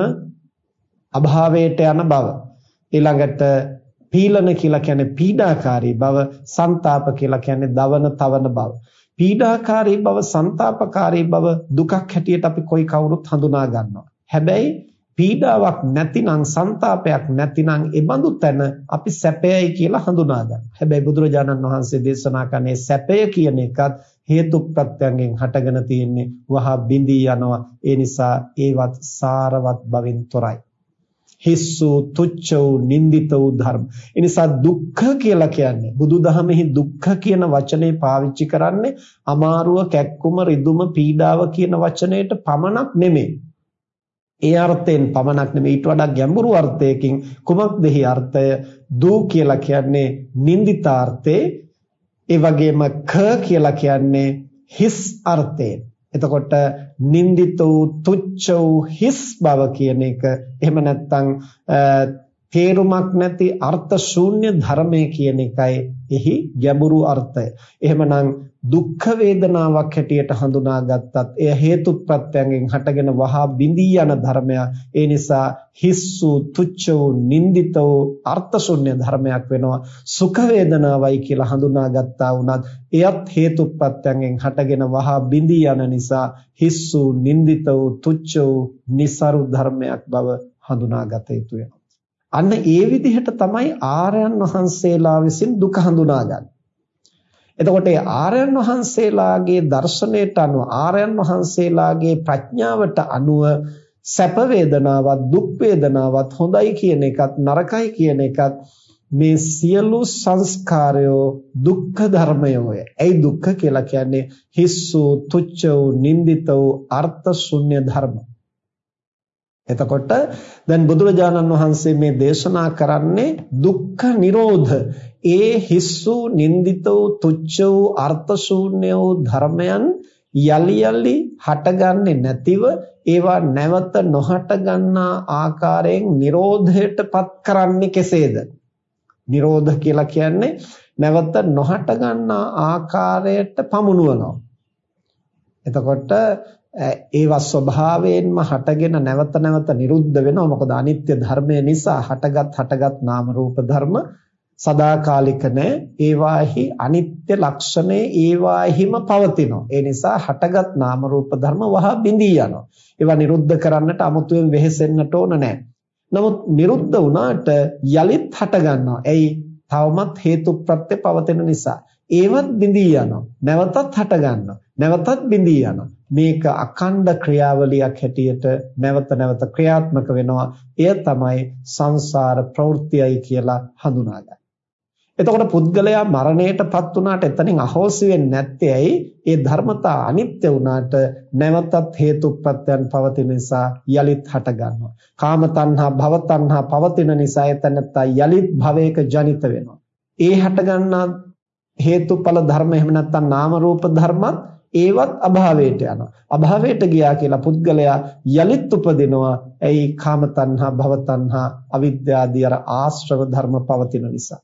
අභාවයට යන බව. ඊළඟට පීලන කියලා කියන්නේ පීඩාකාරී බව. සංතාප කියලා කියන්නේ දවන තවන බව. පීඩාකාරී බව, සංතාපකාරී බව දුකක් හැටියට අපි කොයි කවුරුත් හඳුනා ගන්නවා. හැබැයි පීඩාවක් නැතිනම්, සංතාපයක් නැතිනම් ඒ බඳු තැන අපි සැපයයි කියලා හඳුනා ගන්නවා. හැබැයි බුදුරජාණන් වහන්සේ දේශනා කරන්නේ සැපය කියන එකත් හේතු ප්‍රත්‍යයෙන් හටගෙන තියෙන්නේ වහා බිඳී යනවා. ඒ නිසා ඒවත් සාරවත් බවින් තොරයි. හිස්සු තුච්චෝ නින්දිතෝ ධර්ම. ඒ නිසා දුක්ඛ කියලා කියන්නේ බුදුදහමෙහි දුක්ඛ කියන වචනේ පාවිච්චි කරන්නේ අමාරුව, කැක්කුම, රිදුම, පීඩාව කියන වචනයට පමණක් නෙමෙයි. ඒ අර්ථයෙන් පමණක් නෙමෙයි, ඊට වඩා ගැඹුරු අර්ථයකින් කුමක්දෙහි අර්ථය? දු කියලා කියන්නේ නින්දිතාර්ථේ, ඒ වගේම ක කියලා කියන්නේ හිස් අර්ථේ. එතකොට නින්දිතෝ තුච්චෝ හිස් බව කියන එක එහෙම නැත්නම් තේරුමක් නැති අර්ථ ශූන්‍ය ධර්මයේ කියන එකයි එහි ගැඹුරු අර්ථය. එහෙමනම් දුක්ඛ වේදනාවක් හැටියට හඳුනාගත්තත් එය හේතු ප්‍රත්‍යයෙන් හටගෙන වහා බිඳී යන ධර්මයක්. ඒ නිසා හිස්සු තුච්චෝ නින්දිතෝ අර්ථ ශූන්‍ය ධර්මයක් වෙනවා. සුඛ වේදනාවයි කියලා හඳුනාගත්තා වුණත් එයත් හේතු ප්‍රත්‍යයෙන් හටගෙන වහා බිඳී යන නිසා හිස්සු නින්දිතෝ තුච්චෝ નિසරු ධර්මයක් බව හඳුනාගත යුතු වෙනවා. අන්න ඒ විදිහට තමයි ආර්යයන් වහන්සේලා විසින් දුක හඳුනාගන්නේ. එතකොට ඒ ආර්යයන් වහන්සේලාගේ දර්ශනයට අනුව, ආර්යයන් වහන්සේලාගේ ප්‍රඥාවට අනුව සැප වේදනාවත්, දුක් වේදනාවත්, හොඳයි කියන එකත්, නරකයි කියන එකත් මේ සියලු සංස්කාරයෝ දුක්ඛ ධර්මයෝය. ඒ දුක්ඛ කියලා කියන්නේ හිස්සු, තුච්චෝ, නින්දිතෝ, අර්ථ ශුන්‍ය ධර්ම. එතකොට දැන් බුදුරජාණන් වහන්සේ මේ දේශනා කරන්නේ දුක්ඛ නිරෝධ. ඒ හිස්සු, නින්දිතෝ, තුච්ඡෝ, අර්ථ ශූන්‍යෝ ධර්මයන් යලි යලි හටගන්නේ නැතිව ඒවා නැවත නොහට ගන්නා ආකාරයෙන් නිරෝධයටපත් කරන්නේ කෙසේද? නිරෝධ කියලා කියන්නේ නැවත නොහට ගන්නා ආකාරයට පමුණුවනවා. එතකොට ඒවා ස්වභාවයෙන්ම හටගෙන නැවත නැවත නිරුද්ධ වෙනවා. මොකද අනිත්‍ය ධර්මය නිසා හටගත් හටගත් නාම රූප ධර්ම සදාකාලික නැහැ. ඒවාහි අනිත්‍ය ලක්ෂණය ඒවාහිම පවතිනවා. ඒ නිසා හටගත් නාම රූප ධර්ම වහා බිඳී යනවා. ඒවා නිරුද්ධ කරන්නට 아무තුවෙන් වෙහෙසෙන්නට ඕන නැහැ. නමුත් නිරුද්ධ වුණාට යලිත් හට ගන්නවා. එයි තවමත් හේතු ප්‍රත්‍ය පවතින නිසා. ඒවත් බිඳී යනවා. නැවතත් හට ගන්නවා. නැවතත් බිඳී යනවා. මේක අඛණ්ඩ ක්‍රියාවලියක් හැටියට නැවත නැවත ක්‍රියාත්මක වෙනවා. එය තමයි සංසාර ප්‍රවෘත්තියයි කියලා හඳුනාගන්නේ. එතකොට පුද්ගලයා මරණයටපත් වුණාට එතනින් අහෝසි වෙන්නේ නැත්තේ ඇයි? ඒ ධර්මතා අනිත්‍ය වුණාට නැවතත් හේතුප්‍රත්‍යයන් පවතින නිසා යලිත් හට ගන්නවා. කාම තණ්හා, භව තණ්හා පවතින නිසා එතනත්තා යලිත් භවයක ජනිත වෙනවා. ඒ හට ගන්නා හේතුඵල ධර්ම එහෙම නැත්නම් නාම රූප ධර්මත් ඒවත් අභාවයට යනවා. අභාවයට ගියා කියලා පුද්ගලයා යලිත් උපදිනවා. ඇයි? කාම තණ්හා, භව තණ්හා, අවිද්‍යාව ආදී අර ආශ්‍රව ධර්ම පවතින නිසා.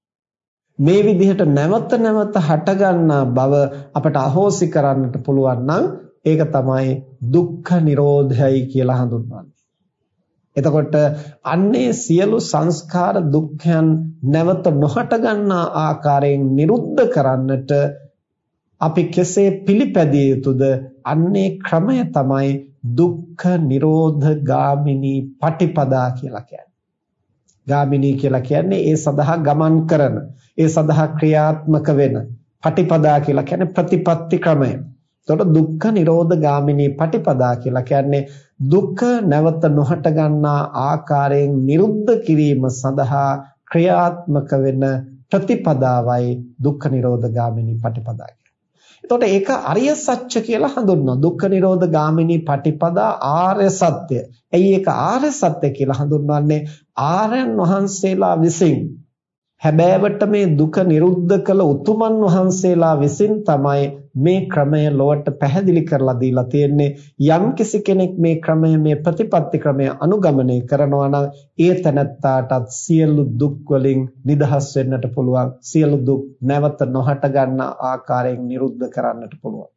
මේ විදිහට නැවත නැවත හටගන්නා බව අපට අහෝසි කරන්නට පුළුවන් නම් ඒක තමයි දුක්ඛ නිරෝධයයි කියලා හඳුන්වන්නේ. එතකොට අන්නේ සියලු සංස්කාර දුක්ඛයන් නැවත නොහට ගන්නා ආකාරයෙන් නිරුද්ධ කරන්නට අපි කෙසේ පිළිපැදිය යුතුද? අන්නේ ක්‍රමය තමයි දුක්ඛ නිරෝධ ගාමිනී පටිපදා කියලා කියන්නේ. ගාමිනී කියලා කියන්නේ ඒ සඳහා ගමන් කරන, ඒ සඳහා ක්‍රියාත්මක වෙන. පටිපදා කියලා කියන්නේ ප්‍රතිපත්ති ක්‍රමය. එතකොට දුක්ඛ නිරෝධ ගාමිනී පටිපදා කියලා කියන්නේ දුක නැවත නොහට ගන්නා ආකාරයෙන් නිරුද්ධ කිරීම සඳහා ක්‍රියාත්මක වෙන ප්‍රතිපදාවයි දුක්ඛ නිරෝධ ගාමිනී පටිපදා. එතකොට ඒක අරිය සත්‍ය කියලා හඳුන්වනවා. දුක්ඛ නිරෝධ ගාමිනී පටිපදා ආර්ය සත්‍ය. එයි ඒක ආර්ය සත්‍ය කියලා හඳුන්වන්නේ ආර්යයන් වහන්සේලා විසින්. හැබෑවට මේ දුක නිරුද්ධ කළ උතුමන් වහන්සේලා විසින් තමයි මේ ක්‍රමය ලොවට පැහැදිලි කරලා දීලා තියෙන්නේ. යම් කිසි කෙනෙක් මේ ක්‍රමය, මේ ප්‍රතිපත්ති ක්‍රමය අනුගමනය කරනවා නම් ඒ තැනත්තාටත් සියලු දුක් වලින් නිදහස් වෙන්නට පුළුවන්. සියලු දුක් නැවත නොහට ගන්න ආකාරයෙන් නිරුද්ධ කරන්නට පුළුවන්.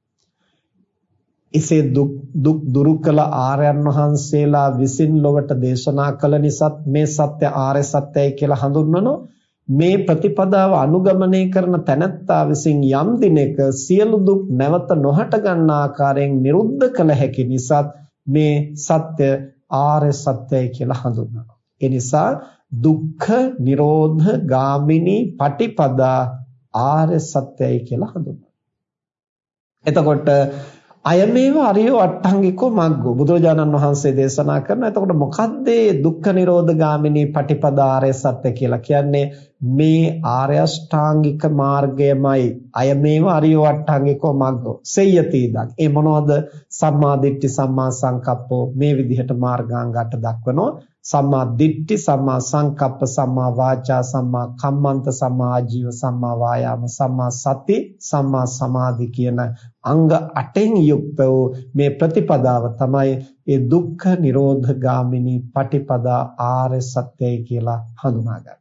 එසේ දුක් දුක් දුරු කළ ආර්යයන් වහන්සේලා විසින් ලොවට දේශනා කළ නිසා මේ සත්‍ය ආර්ය සත්‍යයි කියලා හඳුන්වනවා. මේ ප්‍රතිපදාව අනුගමනය කරන තැනැත්තා විසින් යම් දිනක සියලු දුක් නැවත නොහට ගන්න ආකාරයෙන් නිරුද්ධ කළ හැකි නිසා මේ සත්‍ය ආර්ය සත්‍යයි කියලා හඳුන්වනවා. ඒ නිසා දුක්ඛ නිරෝධ ගාමිනී පටිපදා ආර්ය සත්‍යයි කියලා හඳුන්වනවා. එතකොට අයමේව අරියෝ අට්ඨංගිකෝ මග්ගෝ බුදුරජාණන් වහන්සේ දේශනා කරන. එතකොට මොකද්ද දුක්ඛ නිරෝධ ගාමිනී පටිපදා ආර්ය සත්‍ය කියලා කියන්නේ? මේ ආර්ය අෂ්ටාංගික මාර්ගයමයි. අයමේව අරියෝ අට්ඨංගිකෝ මග්ගෝ සෙය්‍යති ඉදං. ඒ මොනවද? සම්මා දිට්ඨි, සම්මා සංකප්පෝ, මේ විදිහට මාර්ගාංග අට දක්වනවා. සම්මා දිට්ඨි, සම්මා සංකප්ප, සම්මා වාචා, සම්මා කම්මන්ත, සම්මා ආජීව, සම්මා වායාම, සම්මා සති, සම්මා සමාධි කියන අංග අටෙන් යුක්ත වූ මේ ප්‍රතිපදාව තමයි ඒ දුක්ඛ නිරෝධ ගාමිනී පටිපදා ආර්ය සත්‍යයි කියලා හඳුනාගන්නේ.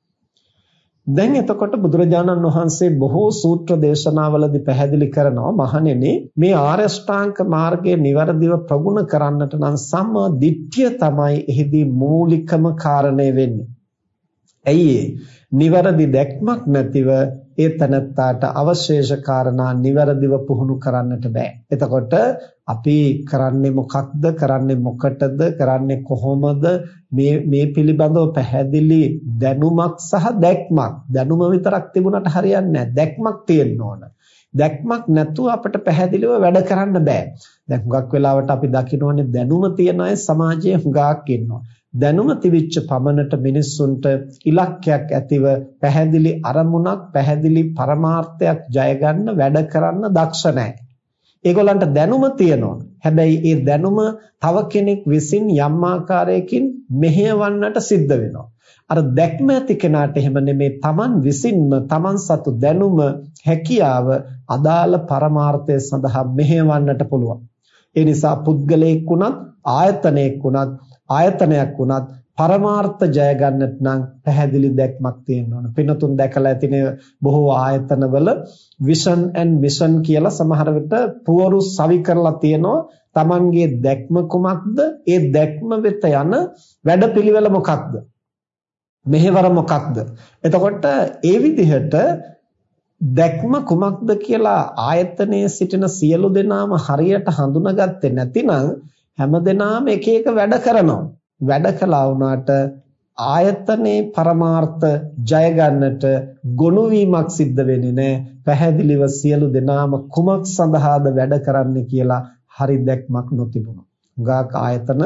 දැන් එතකොට බුදුරජාණන් වහන්සේ බොහෝ සූත්‍ර දේශනාවලදී පැහැදිලි කරනවා, මහණෙනි මේ ආර්ය අෂ්ටාංග මාර්ගයේ નિවරදිව ප්‍රගුණ කරන්නට නම් සම්මා දිට්ඨිය තමයි එහිදී මූලිකම කාරණය වෙන්නේ. ඇයි ඒ? નિවරදි දැක්මක් නැතිව ඒ තනත්තාට අවශේෂ කාරණා નિවරදිව පුහුණු කරන්නට බෑ. එතකොට අපි කරන්නේ මොකක්ද? කරන්නේ මොකටද? කරන්නේ කොහොමද? මේ මේ පිළිබඳව පැහැදිලි දැනුමක් සහ දැක්මක්. දැනුම විතරක් තිබුණාට හරියන්නේ නැහැ. දැක්මක් තියෙන්න ඕන. දැක්මක් නැතුව අපිට පැහැදිලිව වැඩ කරන්න බෑ. දැන් හුඟක් වෙලාවට අපි දකින්නෝනේ දැනුම තියන අය සමාජයේ හුඟක් ඉන්නවා. දැනුම තිබිච්ච පමණට මිනිස්සුන්ට ඉලක්කයක් ඇතිව පැහැදිලි අරමුණක්, පැහැදිලි පරමාර්ථයක් ජය ගන්න වැඩ කරන්න දක්ෂ නැහැ. ඒගොල්ලන්ට දැනුම තියෙනවා. හැබැයි ඒ දැනුම තව කෙනෙක් විසින් යම් ආකාරයකින් මෙහෙයවන්නට සිද්ධ වෙනවා. අර දැක්ම ඇති කෙනාට එහෙම නෙමේ, Taman විසින්ම Taman සතු දැනුම, හැකියාව අදාළ පරමාර්ථය සඳහා මෙහෙයවන්නට පුළුවන්. ඒ නිසා පුද්ගලයෙක් වුණත්, ආයතනයක් වුණත්, ආයතනයක් වුණත් පරමාර්ථ ජය ගන්නට නම් පැහැදිලි දැක්මක් තියෙන්න ඕන. පින්නතුන් දැකලා ඇතිනේ බොහෝ ආයතනවල vision and mission කියලා සමහර විට පුවරු සවි කරලා තියෙනවා. Tamanගේ දැක්ම කුමක්ද? ඒ දැක්ම වෙත යන වැඩපිළිවෙල මොකක්ද? මෙහෙවර මොකක්ද? එතකොට ඒ විදිහට දැක්ම කුමක්ද කියලා ආයතනයේ සිටින සියලු දෙනාම හරියට හඳුනාගත්තේ නැතිනම් හැමදෙනාම එක එක වැඩ කරනවා. වැඩ කළා වුණාට ආයතනයේ පරමාර්ථ ජය ගන්නට ගොනු වීමක් සිද්ධ වෙන්නේ නැහැ. පැහැදිලිව සියලු දෙනාම කුමක් සඳහාද වැඩ කරන්නේ කියලා හරි දැක්මක් නොතිබුණා. උගාක ආයතන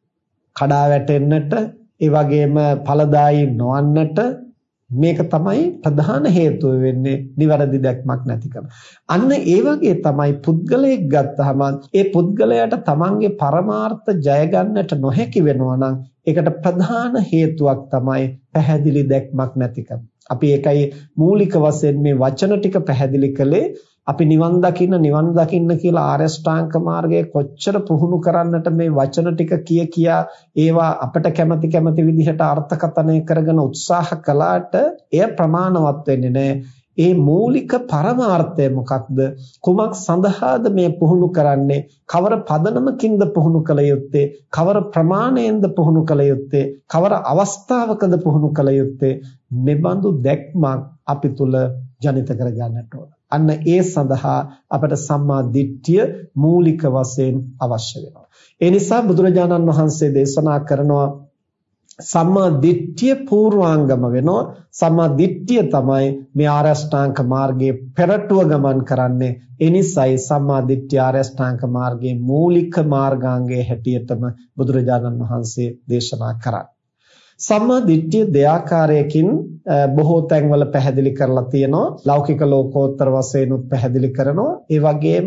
කඩා වැටෙන්නට ඒ වගේම ඵලදායී නොවන්නට මේක තමයි ප්‍රධාන හේතුව වෙන්නේ නිවැරදි දැක්මක් නැතිකම. අන්න ඒ වගේ තමයි පුද්ගලයෙක් ගත්තහම ඒ පුද්ගලයාට තමන්ගේ පරමාර්ථ ජය ගන්නට නොහැකි වෙනවා නම් ඒකට ප්‍රධාන හේතුවක් තමයි පැහැදිලි දැක්මක් නැතිකම. අපි ඒකයි මූලික වශයෙන් මේ වචන ටික පැහැදිලි කළේ. අපි නිවන් දකින්න නිවන් දකින්න කියලා ආර්ය ශ්‍රාංක මාර්ගයේ කොච්චර පුහුණු කරන්නට මේ වචන ටික කිය කියා ඒවා අපට කැමති කැමති විදිහට අර්ථකථනය කරගෙන උත්සාහ කළාට එය ප්‍රමාණවත් වෙන්නේ නැහැ. ඒ මූලික පරමාර්ථය මොකක්ද? කුමක් සඳහාද මේ පුහුණු කරන්නේ? කවර පදනමකින්ද පුහුණු කළ යුත්තේ? කවර ප්‍රමාණයෙන්ද පුහුණු කළ යුත්තේ? කවර අවස්ථාවකද පුහුණු කළ යුත්තේ? මෙබඳු දැක්මක් අපි තුල ජනිත කර ගන්නට ඕන. අන්න ඒ සඳහා අපට සම්මා දිට්ඨිය මූලික වශයෙන් අවශ්‍ය වෙනවා. ඒ නිසා බුදුරජාණන් වහන්සේ දේශනා කරනවා සම්මා දිට්ඨිය පූර්වාංගම වෙනවා. සම්මා දිට්ඨිය තමයි මේ ආර්ය අෂ්ටාංග මාර්ගයේ පෙරටුව ගමන් කරන්නේ. ඒ නිසායි සම්මා දිට්ඨිය ආර්ය අෂ්ටාංග මාර්ගයේ මූලික මාර්ගාංගයේ හැටියටම බුදුරජාණන් වහන්සේ දේශනා කරන්නේ. සම්මා දිට්ඨිය දෙආකාරයකින් බොහෝ තැන්වල පැහැදිලි කරලා තියෙනවා. ලෞකික ලෝකෝත්තර වශයෙන් උත් පැහැදිලි කරනවා. ඒ වගේම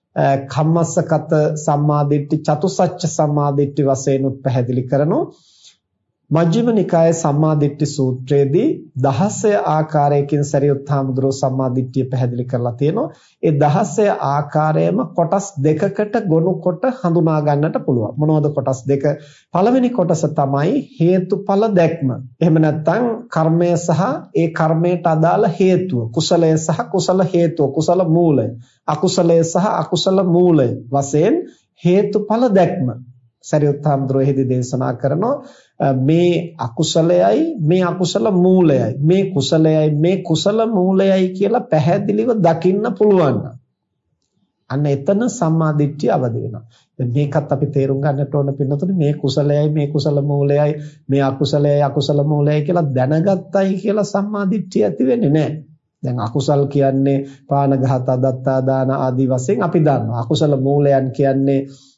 කම්මස්සගත සම්මා දිට්ඨි, චතුසත්‍ය සම්මා දිට්ඨි වශයෙන් උත් පැහැදිලි කරනවා. මජ්ක්‍ධිම නිකායේ සම්මා දිට්ඨි සූත්‍රයේදී දහසය ආකාරයකින් සරියුත් හාමුදුරුවෝ සම්මා දිට්ඨිය පැහැදිලි කරලා තියෙනවා. ඒ දහසය ආකාරයම කොටස් දෙකකට ගොනු කොට හඳුනා ගන්නට පුළුවන්. මොනවද කොටස් දෙක? පළවෙනි කොටස තමයි හේතුඵල දැක්ම. එහෙම නැත්නම් කර්මය සහ ඒ කර්මයට අදාළ හේතුව, කුසලය සහ කුසල හේතුව, කුසල මූලය, අකුසලය සහ අකුසල මූලය වශයෙන් හේතුඵල දැක්ම. සරියුත් හාමුදුරුවෝ එහිදී දේශනා කරනවා මේ අකුසලයයි මේ අකුසල මූලයයි මේ කුසලයයි මේ කුසල මූලයයි කියලා පැහැදිලිව දකින්න පුළුවන්. අන්න එතන සම්මා දිට්ඨිය අවදි වෙනවා. දැන් මේකත් අපි තේරුම් ගන්නට ඕන පින්නතුනේ මේ කුසලයයි මේ කුසල මූලයයි මේ අකුසලයයි අකුසල මූලයයි කියලා දැනගත්තයි කියලා සම්මා දිට්ඨිය ඇති වෙන්නේ නැහැ. දැන් අකුසල් කියන්නේ ප්‍රාණඝාත, අදත්තා දාන ආදී වශයෙන් අපි දන්නවා. අකුසල මූලයන් කියන්නේ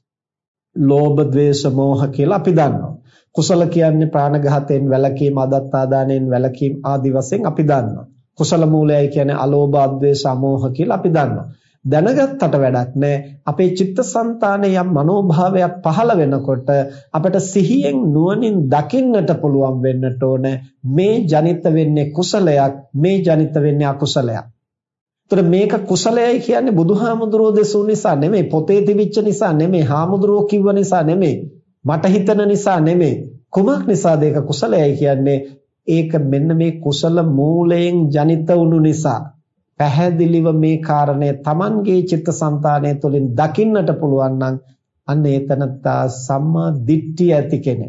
ලෝභ, ද්වේෂ, මෝහ කියලා අපි දන්නවා. කුසල කියන්නේ ප්‍රාණඝාතයෙන් වැළකීම, අදත්තා දාණයෙන් වැළකීම ආදී වශයෙන් අපි දන්නවා. කුසල මූලයයි කියන්නේ අලෝභ, අද්වේෂ, අමෝහ කියලා අපි දන්නවා. දැනගත්තට වැඩක් නැහැ. අපේ චිත්තසංතානයේ යම් මනෝභාවයක් පහළ වෙනකොට අපිට සිහියෙන් නුවණින් දකින්නට පුළුවන් වෙන්නට ඕන මේ ජනිත වෙන්නේ කුසලයක්, මේ ජනිත වෙන්නේ අකුසලයක්. ඒතර මේක කුසලයයි කියන්නේ බුදුහාමුදුරෝ දෙසු නිසා නෙමෙයි, පොතේ තිබිච්ච නිසා නෙමෙයි, හාමුදුරුවෝ කිව්ව නිසා නෙමෙයි, මට හිතන නිසා නෙමෙයි. කුමක් නිසාද ඒක කුසලයයි කියන්නේ? ඒක මෙන්න මේ කුසල මූලයෙන් ජනිත වුණු නිසා. පැහැදිලිව මේ කාරණය Tamanගේ චිත්තසංතානය තුළින් දකින්නට පුළුවන් නම් අන්න ඒතනත්තා සම්මා දිට්ඨිය ඇති කෙනෙක්.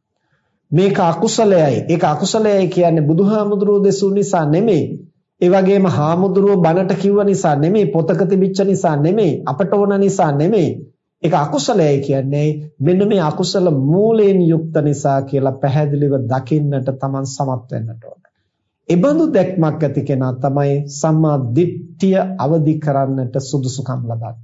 මේක අකුසලයයි, ඒක අකුසලයයි කියන්නේ බුදුහාමුදුරුවෝ දෙසු නිසා නෙමෙයි. ඒ වගේම හාමුදුරුවෝ බණට කිව්ව නිසා නෙමෙයි, පොතක තිබිච්ච නිසා නෙමෙයි, අපට ඕන නිසා නෙමෙයි. ඒක අකුසලයයි කියන්නේ මෙන්න මේ අකුසල මූලයෙන් යුක්ත නිසා කියලා පැහැදිලිව දකින්නට Taman සමත් වෙන්නට ඕන. ඒබඳු දැක්මක් ඇති කෙනා තමයි සම්මා දිට්ඨිය අවදි කරන්නට සුදුසුකම් ලබන්නේ.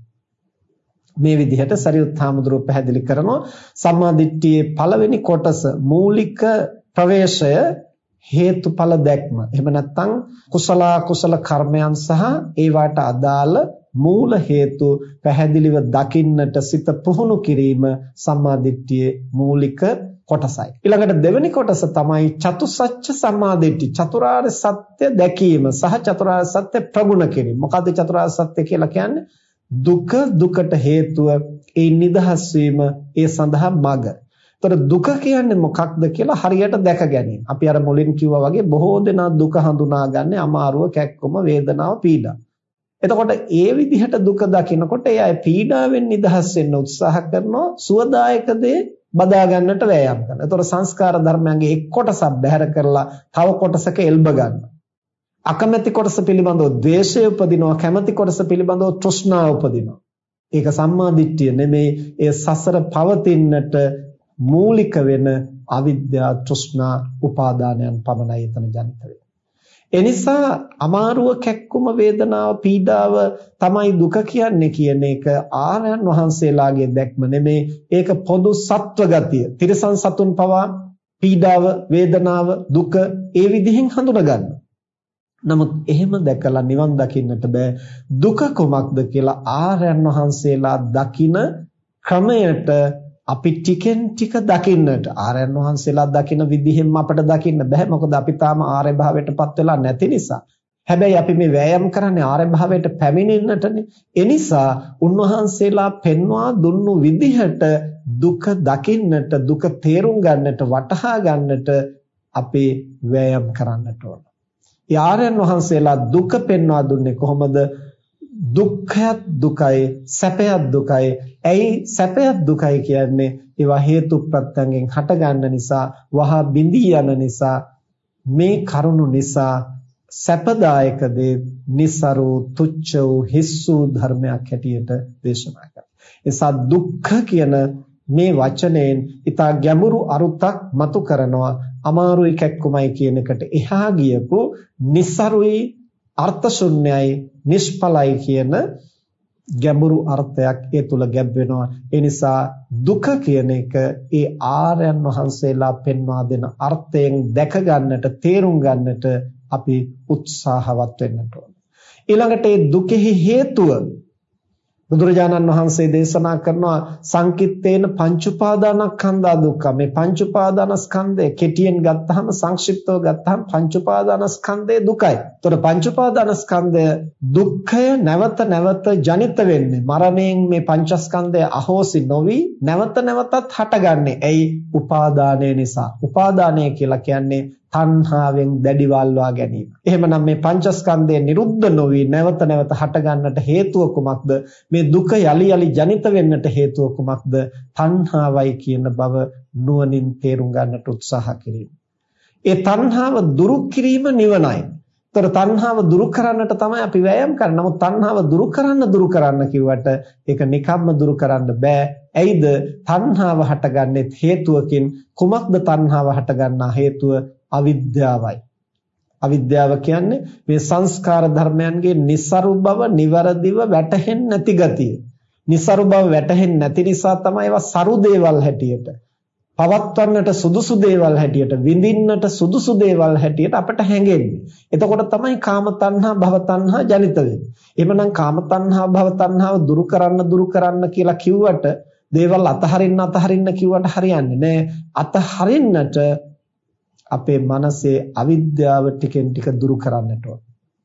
මේ විදිහට සරියුත් හාමුදුරුවෝ පැහැදිලි කරනවා සම්මා දිට්ඨියේ පළවෙනි කොටස මූලික ප්‍රවේශය හේතුඵල දැක්ම. එහෙම නැත්නම් කුසල කුසල කර්මයන් සහ ඒවට අදාළ මූල හේතු පැහැදිලිව දකින්නට සිත පුහුණු කිරීම සම්මා දිට්ඨියේ මූලික කොටසයි. ඊළඟට දෙවෙනි කොටස තමයි චතුසත්‍ය සම්මා දිට්ඨි. චතුරාර්ය සත්‍ය දැකීම සහ චතුරාර්ය සත්‍ය ප්‍රගුණ කිරීම. මොකද්ද චතුරාර්ය සත්‍ය කියලා කියන්නේ? දුක, දුකට හේතුව, ඒ නිදහස් වීම, ඒ සඳහා මඟ. ඒතර දුක කියන්නේ මොකක්ද කියලා හරියට දැක ගැනීම. අපි අර මුලින් කිව්වා වගේ බොහෝ දෙනා දුක හඳුනාගන්නේ අමාරුව, කැක්කම, වේදනාව, පීඩා. එතකොට ඒ විදිහට දුක දකිනකොට ඒ අය පීඩාවෙන් නිදහස් වෙන්න උත්සාහ කරනවා, සුවදායක දේ බදා ගන්නට වෑයම් කරනවා. ඒතකොට සංස්කාර ධර්මයන්ගේ එක් කොටසක් බැහැර කරලා තව කොටසක එල්බ ගන්නවා. අකමැති කොටස පිළිබඳව ද්වේෂය උපදිනවා, කැමැති කොටස පිළිබඳව තෘෂ්ණාව උපදිනවා. ඒක සම්මා දිට්ඨිය නෙමෙයි. ඒ සසර පවතින්නට මූලික වෙන අවිද්‍යාව, තෘෂ්ණා, උපාදානයන් පමණයි එතන ජනිත වෙන්නේ. ඒ නිසා අමාරුව, කැක්කුම, වේදනාව, පීඩාව තමයි දුක කියන්නේ කියන එක ආර්යයන් වහන්සේලාගේ දැක්ම නෙමේ. ඒක පොදු සත්ව ගතිය. තිරසන් සතුන් පවා පීඩාව, වේදනාව, දුක ඒ විදිහෙන් හඳුනා ගන්නවා. නමුත් එහෙම දැකලා නිවන් දකින්නට බෑ. දුක කොමක්ද කියලා ආර්යයන් වහන්සේලා දකින ක්‍රමයට අපි ටිකෙන් ටික දකින්නට, ආර්යයන් වහන්සේලා දකින විදිහෙන්ම අපිට දකින්න බෑ. මොකද අපි තාම ආර්ය භාවයටපත් වෙලා නැති නිසා. හැබැයි අපි මේ වෑයම් කරන්නේ ආර්ය භාවයට පැමිණෙන්නටනේ. ඒ නිසා උන්වහන්සේලා පෙන්වා දුන්නු විදිහට දුක දකින්නට, දුක තේරුම් ගන්නට, වටහා ගන්නට අපි වෑයම් කරන්නට ඕන. ආර්යයන් වහන්සේලා දුක පෙන්වා දුන්නේ කොහොමද? දුක්ඛයත් දුකයි, සැපයත් දුකයි. ඇයි සැපයත් දුකයි කියන්නේ? ඒවා හේතු ප්‍රත්‍යයෙන් හටගන්න නිසා, වහා බිඳී යන නිසා, මේ කරුණු නිසා සැපදායක දේ નિසරු, තුච්ඡ වූ, හිස් වූ ධර්මයක් හැටියට දේශනා කරනවා. ඒ නිසා දුක්ඛ කියන මේ වචනයෙන් ඊට ගැඹුරු අරුතක් මතු කරනවා. අමාරුයි, කැක්කුමයි කියන එකට එහා ගියපු નિසරුයි, අර්ථ ශුන්‍යයි, නිෂ්ඵලයි කියන ගැඹුරු අර්ථයක් ඒ තුල ගැබ් වෙනවා. ඒ නිසා දුක කියන එක ඒ ආර්යයන් වහන්සේලා පෙන්වා දෙන අර්ථයෙන් දැක ගන්නට, තේරුම් ගන්නට අපි උත්සාහවත් වෙන්නට ඕන. ඊළඟට ඒ දුකෙහි හේතුව බුදුරජාණන් වහන්සේ දේශනා කරනවා සංකිට්ඨේන පංච උපාදානස්කන්ධා දුක්ඛ. මේ පංච උපාදානස්කන්ධය කෙටියෙන් ගත්තාම, සංක්ෂිප්තව ගත්තාම පංච උපාදානස්කන්ධය දුකයි. ඒතකොට පංච උපාදානස්කන්ධය දුක්ඛය නැවත නැවත ජනිත වෙන්නේ මරණයෙන්. මේ පංචස්කන්ධය අහෝසි නොවි නැවත නැවතත් හටගන්නේ. ඇයි? උපාදානය නිසා. උපාදානය කියලා කියන්නේ තණ්හාවෙන් දැඩිවල්වා ගැනීම. එහෙමනම් මේ පංචස්කන්ධය නිරුද්ධ නොවි නැවත නැවත හට ගන්නට හේතුව කුමක්ද? මේ දුක යලි යලි ජනිත වෙන්නට හේතුව කුමක්ද? තණ්හාවයි කියන බව නුවණින් තේරුම් ගන්නට උත්සාහ කිරීම. ඒ තණ්හාව දුරු කිරීම නිවනයි. ඒතර තණ්හාව දුරු කරන්නට තමයි අපි වෑයම් කරන්නේ. නමුත් තණ්හාව දුරු කරන්න දුරු කරන්න කිව්වට ඒක නිකම්ම දුරු කරන්න බෑ. ඇයිද? තණ්හාව හටගන්නේ හේතුවකින්. කුමක්ද තණ්හාව හටගන්නා හේතුව? අවිද්‍යාවයි. අවිද්‍යාව කියන්නේ මේ සංස්කාර ධර්මයන්ගේ નિසරු බව නිවරදිව වැටහෙන්නේ නැති ගතිය. નિසරු බව වැටහෙන්නේ නැති නිසා තමයි ඒවා සරු දේවල් හැටියට, පවත්වන්නට සුදුසු දේවල් හැටියට, විඳින්නට සුදුසු දේවල් හැටියට අපට හැඟෙන්නේ. එතකොට තමයි කාම තණ්හා, භව තණ්හා ජනිත වෙන්නේ. එහෙමනම් කාම තණ්හා, භව තණ්හාව දුරු කරන්න දුරු කරන්න කියලා කිව්වට, දේවල් අතහරින්න අතහරින්න කිව්වට හරියන්නේ නැහැ. අතහරින්නට අපේ මනසේ අවිද්‍යාව ටිකෙන් ටික දුරු කරන්නට ඕන.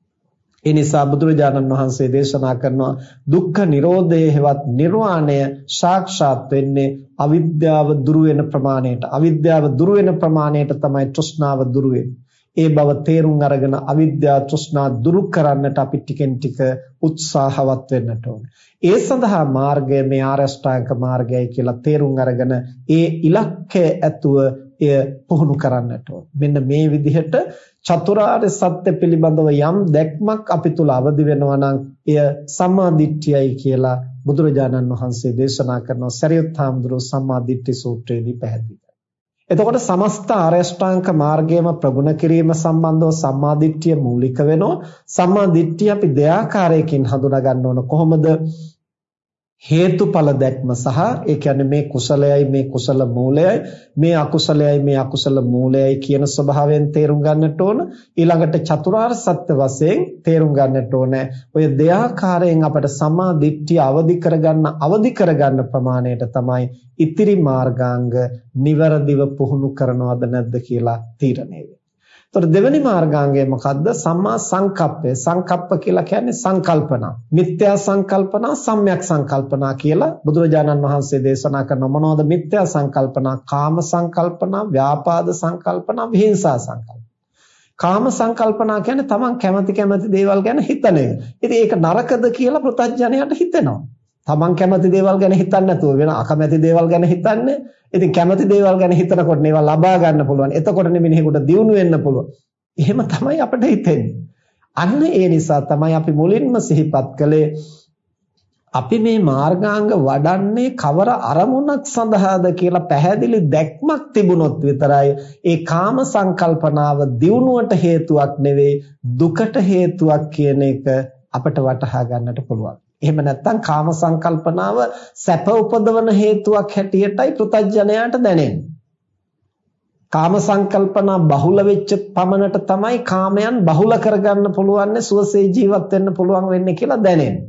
ඒ නිසා බුදුරජාණන් වහන්සේ දේශනා කරනවා දුක්ඛ නිරෝධයේ හෙවත් නිර්වාණය සාක්ෂාත් වෙන්නේ අවිද්‍යාව දුරු වෙන ප්‍රමාණයට. අවිද්‍යාව දුරු වෙන ප්‍රමාණයට තමයි තෘෂ්ණාව දුරු වෙන්නේ. ඒ බව තේරුම් අරගෙන අවිද්‍යාව තෘෂ්ණා දුරු කරන්නට අපි ටිකෙන් ටික උත්සාහවත් වෙන්නට ඕන. ඒ සඳහා මාර්ගය මේ ආර්ය අෂ්ටාංග මාර්ගයයි කියලා තේරුම් අරගෙන ඒ ඉලක්කය ඇතුව එය පුහුණු කරන්නට ඕන. මෙන්න මේ විදිහට චතුරාර්ය සත්‍ය පිළිබඳව යම් දැක්මක් අපි තුල අවදි වෙනවා නම් එය සම්මා දිට්ඨියයි කියලා බුදුරජාණන් වහන්සේ දේශනා කරන සරියුත් හාමුදුරුවෝ සම්මා දිට්ඨි සූත්‍රයේදී පැහැදිලි කරනවා. එතකොට සමස්ත ආර්ය අෂ්ටාංග මාර්ගයම ප්‍රගුණ කිරීම සම්බන්ධව සම්මා දිට්ඨිය මූලික වෙනවා. සම්මා දිට්ඨිය අපි දෙආකාරයකින් හඳුනා ගන්න ඕන. කොහොමද? හේතුඵල දැක්ම සහ ඒ කියන්නේ මේ කුසලයයි මේ කුසල මූලයයි, මේ අකුසලයයි මේ අකුසල මූලයයි කියන ස්වභාවයෙන් තේරුම් ගන්නට ඕන. ඊළඟට චතුරාර්ය සත්‍ය වශයෙන් තේරුම් ගන්නට ඕන. ඔය දෙආකාරයෙන් අපට සම්මා දිට්ඨිය අවදි කරගන්න අවදි කරගන්න ප්‍රමාණයට තමයි ඉතිරි මාර්ගාංග නිවැරදිව පුහුණු කරනවද නැද්ද කියලා තීරණය වෙන්නේ. ඒතර දෙවෙනි මාර්ගාංගය මොකද්ද? සම්මා සංකප්පය. සංකප්ප කියලා කියන්නේ සංකල්පනා. මිත්‍යා සංකල්පනා, සම්‍යක් සංකල්පනා කියලා බුදුරජාණන් වහන්සේ දේශනා කරන මොනවද මිත්‍යා සංකල්පනා? කාම සංකල්පනා, ව්‍යාපාද සංකල්පනා, විහිංසා සංකල්පනා. කාම සංකල්පනා කියන්නේ තමන් කැමති කැමති දේවල් ගැන හිතන එක. ඉතින් ඒක නරකද කියලා පෘථග්ජනයාට හිතෙනවා. තමන් කැමති දේවල් ගැන හිතන්නේ නැතුව වෙන අකමැති දේවල් ගැන හිතන්නේ. ඉතින් කැමති දේවල් ගැන හිතනකොට මේවා ලබා ගන්න පුළුවන්. එතකොට මිනිහෙකුට දියුණු වෙන්න පුළුවන්. එහෙම තමයි අපිට හිතෙන්නේ. අන්න ඒ නිසා තමයි අපි මුලින්ම සිහිපත් කළේ අපි මේ මාර්ගාංග වඩන්නේ කවර අරමුණක් සඳහාද කියලා පැහැදිලි දැක්මක් තිබුණොත් විතරයි ඒ කාම සංකල්පනාව දියුණුවට හේතුවක් නෙවෙයි දුකට හේතුවක් කියන එක අපට වටහා ගන්නට පුළුවන්. එහෙම නැත්නම් කාම සංකල්පනාව සැප උපදවන හේතුවක් හැටියටයි පෘථග්ජනයාට දැනෙන්නේ. කාම සංකල්පනා බහුල වෙච්ච පමණට තමයි කාමයන් බහුල කරගන්න පුළුවන්, සුවසේ ජීවත් වෙන්න පුළුවන් වෙන්නේ කියලා දැනෙන්නේ.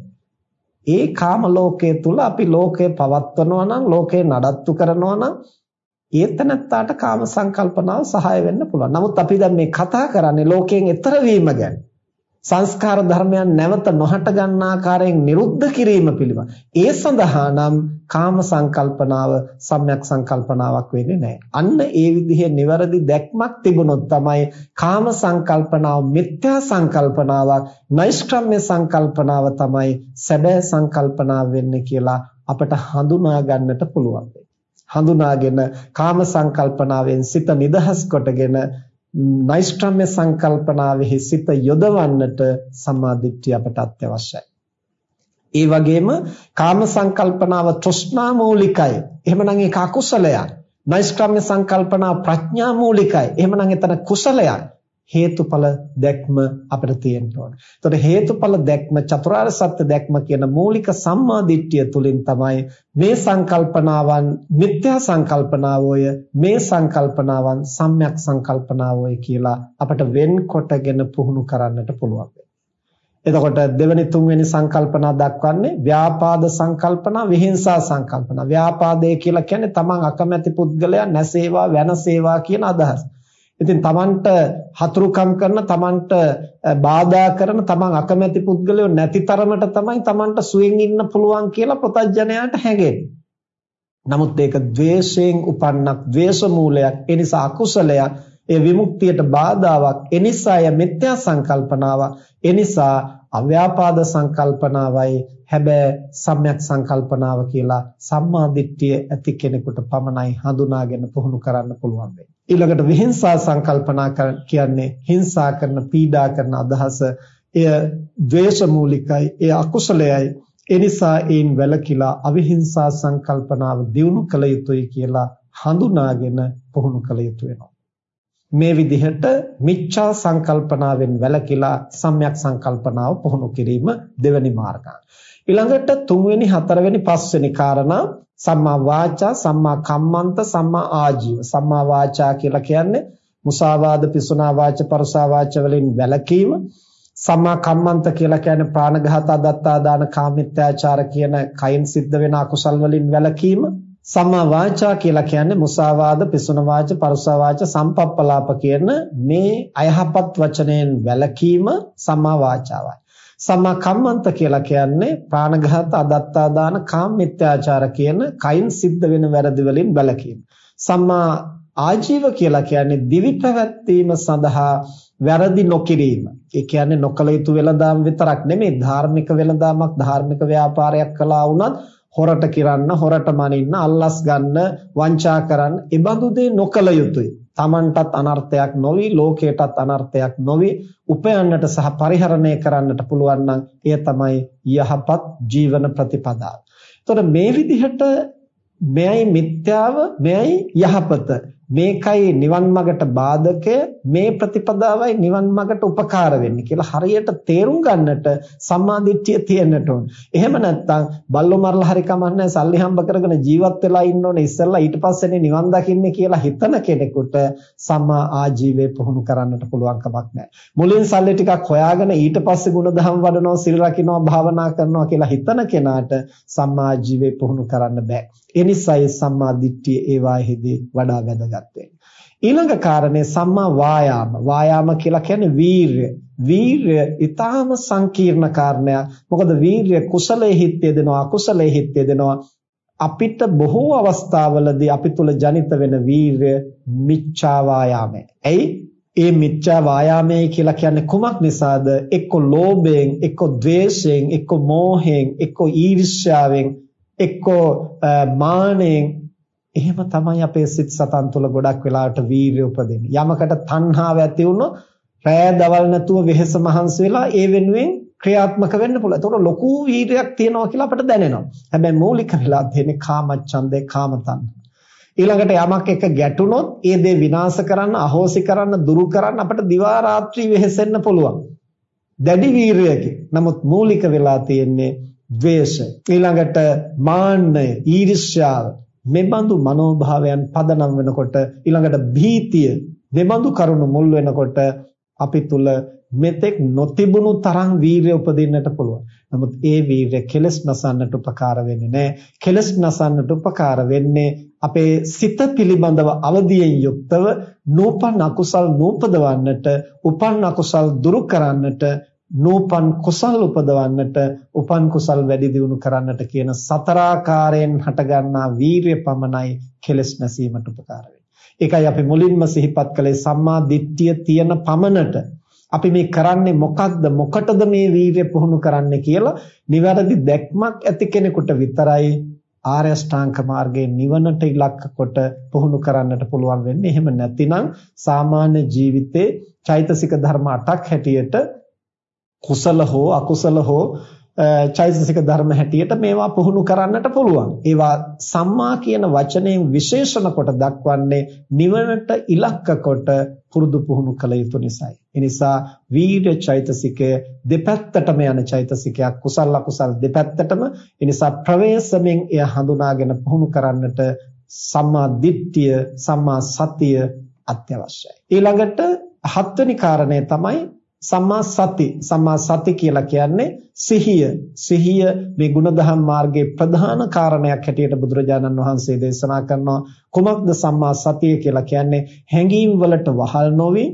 ඒ කාම ලෝකයේ තුල අපි ලෝකය පවත්වනවා නම්, ලෝකේ නඩත්තු කරනවා නම් ඒතනත්තාට කාම සංකල්පනාව සහාය වෙන්න පුළුවන්. නමුත් අපි දැන් මේ කතා කරන්නේ ලෝකයෙන් එතර වීම ගැන. සංස්කාර ධර්මයන් නැවත නොහට ගන්න ආකාරයෙන් නිරුද්ධ කිරීම පිළිබඳ. ඒ සඳහා නම් කාම සංකල්පනාව සම්‍යක් සංකල්පනාවක් වෙන්නේ නැහැ. අන්න ඒ විදිහේ නිවැරදි දැක්මක් තිබුණොත් තමයි කාම සංකල්පනාව මිත්‍යා සංකල්පනාවක්, නෛෂ්ක්‍රම්‍ය සංකල්පනාව තමයි සැබෑ සංකල්පනාව වෙන්නේ කියලා අපට හඳුනා ගන්නට පුළුවන්. හඳුනාගෙන කාම සංකල්පනාවෙන් සිත නිදහස් කොටගෙන නෛෂ්ක්‍රම්‍ය සංකල්පනාවෙහි සිත යොදවන්නට සම්මාදිට්ඨිය අපට අත්‍යවශ්‍යයි. ඒ වගේම කාම සංකල්පනාව තෘෂ්ණා මූලිකයි. එහෙමනම් ඒක අකුසලයක්. නෛෂ්ක්‍රම්‍ය සංකල්පනාව ප්‍රඥා මූලිකයි. එහෙමනම් එතන කුසලයක්. හේතුඵල දැක්ම අපිට තියෙන්න ඕනේ. එතකොට හේතුඵල දැක්ම, චතුරාර්ය සත්‍ය දැක්ම කියන මූලික සම්මාදිට්ඨිය තුලින් තමයි මේ සංකල්පනාවන් මිත්‍යා සංකල්පනාවෝය, මේ සංකල්පනාවන් සම්‍යක් සංකල්පනාවෝය කියලා අපිට වෙන්කොටගෙන පුහුණු කරන්නට පුළුවන්. එතකොට දෙවෙනි තුන්වෙනි සංකල්පනා දක්වන්නේ ව්‍යාපාද සංකල්පනා, විහිංසා සංකල්පනා. ව්‍යාපාදය කියලා කියන්නේ තමන් අකමැති පුද්ගලයා නැසේවා, වෙනසේවා කියන අදහස. ඉතින් තමන්ට හතුරුකම් කරන, තමන්ට බාධා කරන, තමන් අකමැති පුද්ගලයෝ නැති තරමට තමයි තමන්ට සුවෙන් ඉන්න පුළුවන් කියලා ප්‍රත්‍යඥයාට හැඟෙන්නේ. නමුත් ඒක ද්වේෂයෙන් උපන්නක්, ද්වේෂ මූලයක්. ඒ නිසා අකුසලයක්, ඒ විමුක්තියට බාධාවක්. ඒ නිසා ය මිත්‍යා සංකල්පනාවක්. ඒ නිසා අව්‍යාපාද සංකල්පනාවයි හැබැයි සම්‍යක් සංකල්පනාව කියලා සම්මා දිට්ඨිය ඇති කෙනෙකුට පමණයි හඳුනාගෙන පුහුණු කරන්න පුළුවන් වෙන්නේ. ඊළඟට විහිංසා සංකල්පනා කියන්නේ හිංසා කරන, පීඩා කරන අදහස. එය ද්වේෂ මූලිකයි, එය අකුසලයයි. ඒ නිසා ඒන් වැළකීලා අවිහිංසා සංකල්පනාව දියුණු කළ යුතුයි කියලා හඳුනාගෙන පුහුණු කළ යුතු වෙනවා. මේ විදිහට මිච්ඡා සංකල්පනාවෙන් වැළකීලා සම්‍යක් සංකල්පනාව පුහුණු කිරීම දෙවෙනි මාර්ගය. ඊළඟට තුන්වෙනි, හතරවෙනි, පස්වෙනි කාරණා සම්මා වාචා, සම්මා කම්මන්ත, සම්මා ආජීව. සම්මා වාචා කියලා කියන්නේ මුසාවාද, පිසුනා වාච, පරුසා වාච වලින් වැළකීම. සම්මා කම්මන්ත කියලා කියන්නේ ප්‍රාණඝාත, අදත්තා දාන, කාමීත්‍යාචාර කියන කයින් සිද්ධ වෙන අකුසල් වලින් වැළකීම. සම්මා වාචා කියලා කියන්නේ මුසාවාද, පිසුන වාච, පරුසා වාච, සම්පප්පලාප කියන මේ අයහපත් වචනයෙන් වැළකීම සම්මා වාචාවයි. සම්මා කම්මන්ත කියලා කියන්නේ ප්‍රාණඝාත, අදත්තා දාන, කාමීත්‍යාචාර කියන කයින් සිද්ධ වෙන වැරදි වලින් වැළකීම. සම්මා ආජීව කියලා කියන්නේ දිවි පැවැත්වීම සඳහා වැරදි නොකිරීම. ඒ කියන්නේ නොකල යුතු වෙළඳාම් විතරක් නෙමෙයි, ධාර්මික වෙළඳාමක්, ධාර්මික ව්‍යාපාරයක් කළා වුණත් හොරට කිරන්න, හොරට මනින්න, අල්ලස් ගන්න, වංචා කරන්න, ඒ බඳු දේ නොකල යුතුයි. තමන්ටත් අනර්ථයක් නොවි, ලෝකයටත් අනර්ථයක් නොවි, උපයන්නට සහ පරිහරණය කරන්නට පුළුවන් නම් එය තමයි යහපත් ජීවන ප්‍රතිපදාව. එතකොට මේ විදිහට මෙයයි මිත්‍යාව, මෙයයි යහපත, මේකයි නිවන් මගට බාධකය, මේ ප්‍රතිපදාවයි නිවන් මගට උපකාර වෙන්නේ කියලා හරියට තේරුම් ගන්නට සම්මා දිට්ඨිය තියෙන්නට ඕන. එහෙම නැත්නම් බල්ලෝ මරලා හරි කමන්නේ, සල්ලි හම්බ කරගෙන ජීවත් වෙලා ඉන්න ඕනේ, ඉස්සෙල්ලා ඊට පස්සේනේ නිවන් දකින්නේ කියලා හිතන කෙනෙකුට සම්මා ආජීවය පුහුණු කරන්නට පුළුවන් කමක් නැහැ. මුලින් සල්ලි ටිකක් හොයාගෙන ඊට පස්සේ ගුණධම් වඩනවා, සිල් රකින්නවා, භාවනා කරනවා කියලා හිතන කෙනාට සම්මා ආජීවය පුහුණු කරන්න බෑ. ඒ නිසායි සම්මා දිට්ඨිය ඒ වායේදී වඩා වැදගත්. ඊළඟ කාරණේ සම්මා වායාම. වායාම කියලා කියන්නේ වීර්ය. වීර්ය ඊටාම සංකීර්ණ කාරණයක්. මොකද වීර්ය කුසලයේ හිත් යදෙනවා, අකුසලයේ හිත් යදෙනවා. අපිට බොහෝ අවස්ථාවලදී අපි තුල ජනිත වෙන වීර්ය මිච්ඡා වායාමයි. ඇයි? ඒ මිච්ඡා වායාමයේ කියලා කියන්නේ කුමක් නිසාද? එක්ක ලෝභයෙන්, එක්ක ද්වේෂයෙන්, එක්ක මෝහයෙන්, එක්ක ඊර්ෂ්‍යාවෙන්, එක්ක මානෙන්, එහෙම තමයි අපේ සිත් සතන් තුළ ගොඩක් වෙලාවට වීර්ය උපදින්නේ. යමකට තණ්හාව ඇති වුණොත් රෑ දවල් නැතුව වෙහෙස මහන්සි වෙලා ඒ වෙනුවෙන් ක්‍රියාත්මක වෙන්න පුළුවන්. ඒතකොට ලොකු වීර්යයක් තියෙනවා කියලා අපිට දැනෙනවා. හැබැයි මූලික වෙලා තියෙන්නේ කාමච්ඡන්දේ, කාමතණ්හා. ඊළඟට යමක් එක ගැටුනොත් ඒ දේ විනාශ කරන්න, අහෝසි කරන්න, දුරු කරන්න අපිට දිවා රාත්‍රී වෙහෙසෙන්න පුළුවන්. දැඩි වීර්යයකින්. නමුත් මූලික වෙලා තියෙන්නේ ද්වේෂය. ඊළඟට මාන්නය, ඊර්ෂ්‍යාව. මෙබඳු මනෝභාවයන් පදනම් වෙනකොට ඊළඟට භීතිය, මෙබඳු කරුණු මුල් වෙනකොට අපි තුල මෙතෙක් නොතිබුණු තරම් වීර්ය උපදින්නට පුළුවන්. නමුත් ඒ වීර්ය කෙලස් නසන්නට උපකාර වෙන්නේ නැහැ. කෙලස් නසන්නට උපකාර වෙන්නේ අපේ සිත පිළිබඳව අවදියෙන් යුක්තව නූපන් අකුසල් නූපදවන්නට, උපන් අකුසල් දුරු කරන්නට, නූපන් කුසල් උපදවන්නට, උපන් කුසල් වැඩි දියුණු කරන්නට කියන සතරාකාරයෙන් හටගන්නා වීර්ය පමණයි කෙලස් නැසීමට උපකාර වෙන්නේ. ඒකයි අපි මුලින්ම සිහිපත් කළේ සම්මා දිට්ඨිය තියෙන පමණට අපි මේ කරන්නේ මොකක්ද, මොකටද මේ වීර්ය පුහුණු කරන්නේ කියලා නිවැරදි දැක්මක් ඇති කෙනෙකුට විතරයි ආර්ය අෂ්ටාංග මාර්ගයේ නිවනට ඉලක්ක කොට පුහුණු කරන්නට පුළුවන් වෙන්නේ. එහෙම නැතිනම් සාමාන්‍ය ජීවිතේ චෛතසික ධර්ම අටක් හැටියට කුසල හෝ අකුසල හෝ චෛතසික ධර්ම හැටියට මේවා පුහුණු කරන්නට පුළුවන්. ඒවා සම්මා කියන වචනයෙන් විශේෂණ කොට දක්වන්නේ නිවනට ඉලක්ක කොට පුරුදු පුහුණු කළ යුතු නිසායි. ඒ නිසා වීර්ය චෛතසිකය දෙපැත්තටම යන චෛතසිකයක්, කුසල අකුසල දෙපැත්තටම. ඒ නිසා ප්‍රවේශමෙන් එය හඳුනාගෙන පුහුණු කරන්නට සම්මා දිට්ඨිය, සම්මා සතිය අත්‍යවශ්‍යයි. ඊළඟට හත්වෙනි කාරණය තමයි සම්මා සති. සම්මා සති කියලා කියන්නේ සිහිය. සිහිය මේ ගුණධම් මාර්ගයේ ප්‍රධාන කාරණයක් හැටියට බුදුරජාණන් වහන්සේ දේශනා කරනවා. කුමක්ද සම්මා සතිය කියලා කියන්නේ? හැඟීම් වලට වහල් නොවි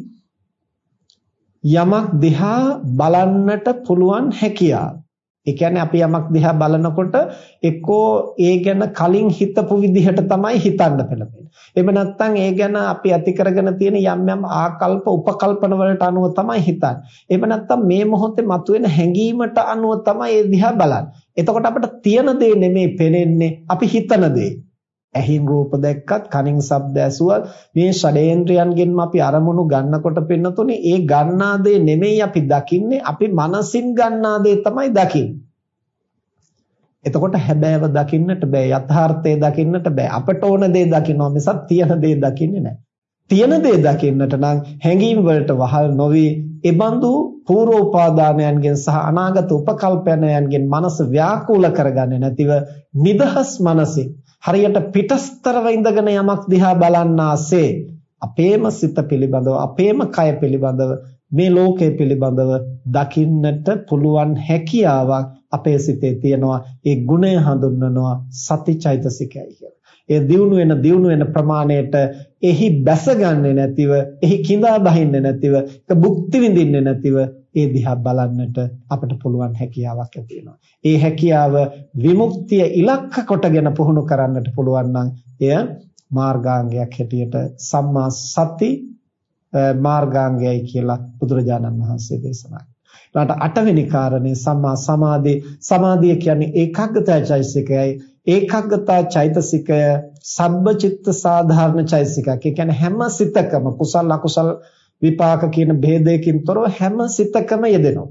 යමක් දිහා බලන්නට පුළුවන් හැකියාව. ඒ කියන්නේ අපි යමක් දිහා බලනකොට එක්කෝ ඒ ගැන කලින් හිතපු විදිහට තමයි හිතන්න පෙළඹෙන්නේ. එහෙම නැත්නම් ඒ ගැන අපි ඇති කරගෙන තියෙන යම් යම් ආකල්ප උපකල්පන වලට අනුව තමයි හිතන්නේ. එහෙම නැත්නම් මේ මොහොතේ මතුවෙන හැඟීමට අනුව තමයි ඒ දිහා බලන්නේ. එතකොට අපිට තියෙන දේ නෙමෙයි පෙනෙන්නේ, අපි හිතන දේ. ඇහින් රූප දැක්කත්, කනින් ශබ්ද ඇසුවත් මේ ෂඩේන්ද්‍රයන්ගෙන්ම අපි අරමුණු ගන්නකොට පෙන්නතුනේ ඒ ගන්නා දේ නෙමෙයි අපි දකින්නේ, අපි මනසින් ගන්නා දේ තමයි දකින්නේ. එතකොට හැබෑව දකින්නට බෑ, යථාර්ථය දකින්නට බෑ. අපට ඕන දේ දකින්නවා මිසක් තියෙන දේ දකින්නේ නැහැ. තියෙන දේ දකින්නට නම් හැඟීම් වලට වහල් නොවි, ඒබඳු පූර්ව උපාදානයන්ගෙන් සහ අනාගත උපකල්පනයන්ගෙන් මනස ව්‍යාකූල කරගන්නේ නැතිව නිදහස් මනසින් හරියට පිටස්තරව ඉඳගෙන යමක් දිහා බලන්නාසේ අපේම සිත පිළිබඳව, අපේම කය පිළිබඳව, මේ ලෝකය පිළිබඳව දකින්නට පුළුවන් හැකියාවක් අපේ සිතේ තියෙනවා. ඒ ගුණය හඳුන්වනවා සතිචෛතසිකයයි කියලා. ඒ දියුණු වෙන දියුණු වෙන ප්‍රමාණයට එහි බැසගන්නේ නැතිව, එහි කිඳා බහින්නේ නැතිව, ඒක භුක්ති විඳින්නේ නැතිව ඒ දිහා බලන්නට අපිට පුළුවන් හැකියාවක් ඇති වෙනවා. ඒ හැකියාව විමුක්තිය ඉලක්ක කොටගෙන පුහුණු කරන්නට පුළුවන් නම් එය මාර්ගාංගයක් හැටියට සම්මා සති මාර්ගාංගයයි කියලා බුදුරජාණන් වහන්සේ දේශනා කළා. ඊට අටවෙනි කාරණේ සම්මා සමාධි. සමාධිය කියන්නේ ඒකාග්‍රතා චෛතසිකයයි. ඒකාග්‍රතා චෛතසිකය සබ්බචිත්ත සාධාරණ චෛතසිකයක්. ඒ කියන්නේ හැම සිතකම කුසල අකුසල විපාක කියන ભેදයකින් තොරව හැම සිතකම යෙදෙනවා.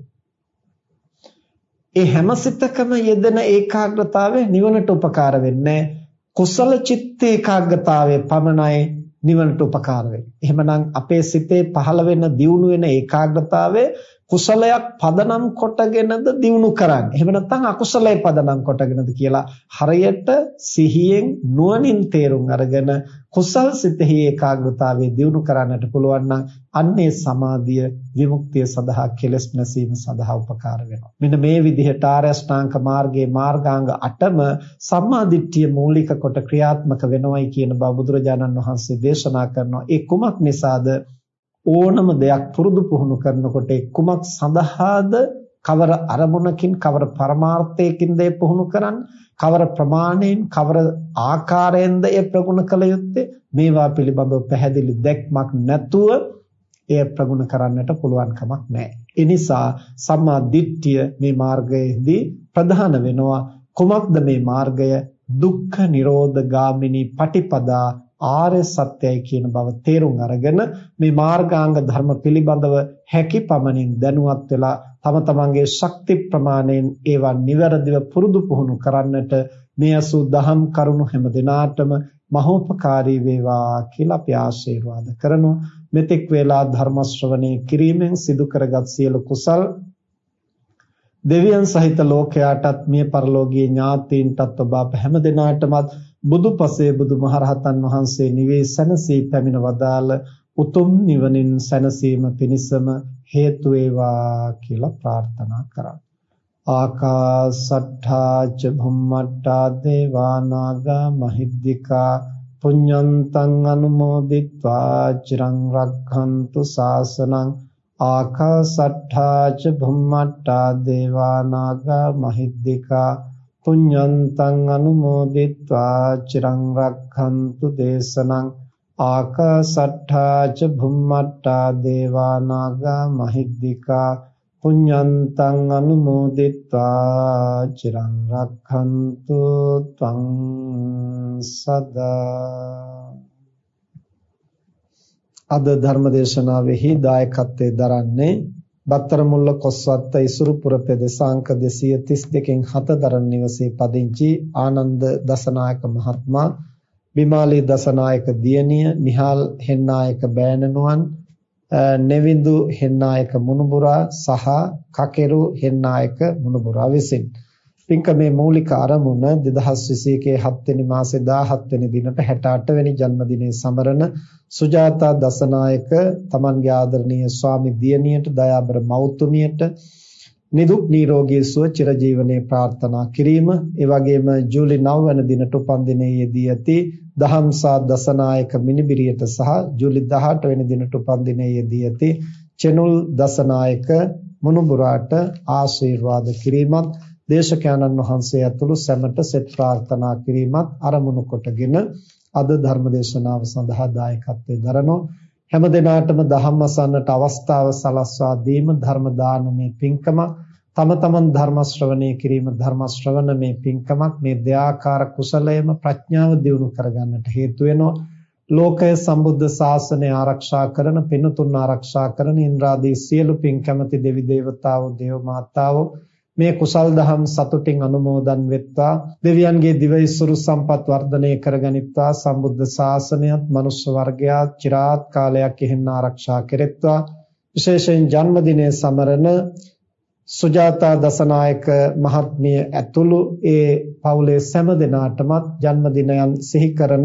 ඒ හැම සිතකම යෙදෙන ඒකාග්‍රතාවය නිවනට උපකාර වෙන්නේ. කුසල චිත්ත ඒකාග්‍රතාවය පමණයි නිවනට උපකාර වෙන්නේ. එහෙමනම් අපේ සිතේ පහළ වෙන දියුණු වෙන ඒකාග්‍රතාවය කුසලයක් පදනම් කොටගෙනද දියුණු කරන්නේ. එහෙම නැත්නම් අකුසලයේ පදනම් කොටගෙනද කියලා හරියට සිහියෙන් නුවණින් තේරුම් අරගෙන කුසල් සිතෙහි ඒකාග්‍රතාවය දියුණු කරන්නට පුළුවන් නම් අන්නේ සමාධිය විමුක්තිය සඳහා, කෙලෙස් නැසීම සඳහා උපකාර වෙනවා. මෙන්න මේ විදිහට ආර්ය අෂ්ටාංග මාර්ගයේ මාර්ගාංග අටම සම්මා දිට්ඨිය මූලික කොට ක්‍රියාත්මක වෙනවයි කියන බව බුදුරජාණන් වහන්සේ දේශනා කරනවා. ඒ කුමක් නිසාද? ඕනම දෙයක් පුරුදු පුහුණු කරනකොට කුමක් සඳහාද, කවර අරමුණකින්, කවර පරමාර්ථයකින්ද ඒ පුහුණු කරන්නේ, කවර ප්‍රමාණයෙන්, කවර ආකාරයෙන්ද ඒ ප්‍රගුණ කළ යුත්තේ, මේවා පිළිබඳව පැහැදිලි දැක්මක් නැතුව එය ප්‍රගුණ කරන්නට පුළුවන් කමක් නැහැ. ඒ නිසා සම්මා දිට්ඨිය මේ මාර්ගයේදී ප්‍රධාන වෙනවා. කුමක්ද මේ මාර්ගය? දුක්ඛ නිරෝධ ගාමිනී පටිපදා ආර්ය සත්‍යයි කියන බව තේරුම් අරගෙන මේ මාර්ගාංග ධර්ම පිළිබඳව හැකි පමණින් දැනුවත් වෙලා තම තමන්ගේ ශක්ති ප්‍රමාණයෙන් ඒවා නිවැරදිව පුරුදු පුහුණු කරන්නට මේ අසු දහම් කරුණු හැම දිනාටම මහෝපකාරී වේවා කියලා අපි ආශිර්වාද කරනවා. මෙතෙක් වේලා ධර්ම ශ්‍රවණය කිරීමෙන් සිදු කරගත් සියලු කුසල් දෙවියන් සහිත ලෝකයාටත් මිය පරලෝකීය ඥාතීන්ටත් ඔබ අප හැම දිනාටමත් බුදුපසේ බුදුමහරහතන් වහන්සේ නිවේ සැනසී පැමිණ වදාළ උතුම් නිවනින් සැනසීම පිණිසම හේතු වේවා කියලා ප්‍රාර්ථනා කරා. ආකාසට්ඨා ච භුම්මට්ඨා දේවා නාග මහිද්దికා පුඤ්ඤන්තං අනුමෝදිත්වා චිරං රක්ඛන්තු ශාසනං. ආකාසට්ඨා ච භුම්මට්ඨා දේවා නාග මහිද්దికා පුඤ්ඤන්තං අනුමෝදිත්වා චිරං රක්ඛන්තු දේශනං. ආකාසට්ඨා ච භුම්මට්ඨා දේවා නාග මහිද්దికා පුඤ්ඤන්තං අනුමෝදිත්වා චිරං රක්ඛන්තු ත්වං සදා. අද ධර්ම දේශනාවෙහි දායකත්වයෙන් දරන්නේ බත්තරමුල්ල කොස්වත්ත ඉසුරුපුර පෙදෙසාංක දෙසිය තිස් දෙකෙන් හත දරන නිවසේ පදිංචි ආනන්ද දසනායක මහත්මයා, බිමාලී දසනායක දියණිය, නිහාල් හෙන්නායක බෑණනුවන්, නෙවිඳු හෙන්නායක මුණුබුරා සහ කකෙරු හෙන්නායක මුණුබුරා විසින් පින්කමේ මූලික ආරමුණ දෙදහස් විසියේ හත් වෙනි මාසේ දාහත් වෙනි දිනට හැට අට වෙනි ජන්මදිනයේ සමරන සුජාතා දසනායක තමන්ගේ ආදරණීය ස්වාමි දියණියට, දයාබර මව්තුමියට නිදුක් නිරෝගී සුව චිරජීවනයේ ප්‍රාර්ථනා කිරීම, ඒ වගේම ජූලි නව වන දිනට උපන්දිනයේ යෙදී ඇති දහම්සා දසනායක මිනිබිරියට සහ ජූලි දහඅට වෙනි දිනට උපන්දිනයේ යෙදී ඇති චෙනුල් දසනායක මුණුබුරාට ආශිර්වාද කිරීමත්, දේශකයන්න් වහන්සේ ඇතුළු සැමට සෙත් ප්‍රාර්ථනා කිරීමත් අරමුණු කොටගෙන අද ධර්ම දේශනාව සඳහා දායකත්වයෙන් දරනවා. හැම දිනාටම ධම්ම අසන්නට අවස්ථාව සලස්වා දීම ධර්ම දානමේ පින්කම, තම තමන් ධර්ම ශ්‍රවණය කිරීම ධර්ම ශ්‍රවණමේ පින්කමක්. මේ දෙආකාර කුසලයම ප්‍රඥාව දියුණු කරගන්නට හේතු වෙනවා. ලෝකය සම්බුද්ධ ශාසනය ආරක්ෂා කරන, පින්තුන් ආරක්ෂා කරන ඉන්ද්‍රාදී සියලු පින් කැමැති දෙවි දේවතාවෝ, දේව මාතාවෝ මේ කුසල් දහම් සතුටින් අනුමෝදන් වෙත්වා. දෙවියන්ගේ දිවයිසුරු සම්පත් වර්ධනය කරගනිත්වා. සම්බුද්ධ ශාසනයත් මනුෂ්‍ය වර්ගයාත් চিරාත් කාලයක් එහෙන් ආරක්ෂා කෙරෙත්වා. විශේෂයෙන් ජන්මදිනයේ සමරන සුජාතා දසනායක මහත්මිය ඇතුළු ඒ පවුලේ සෑම දෙනාටමත් ජන්මදිනයන් සිහි කරන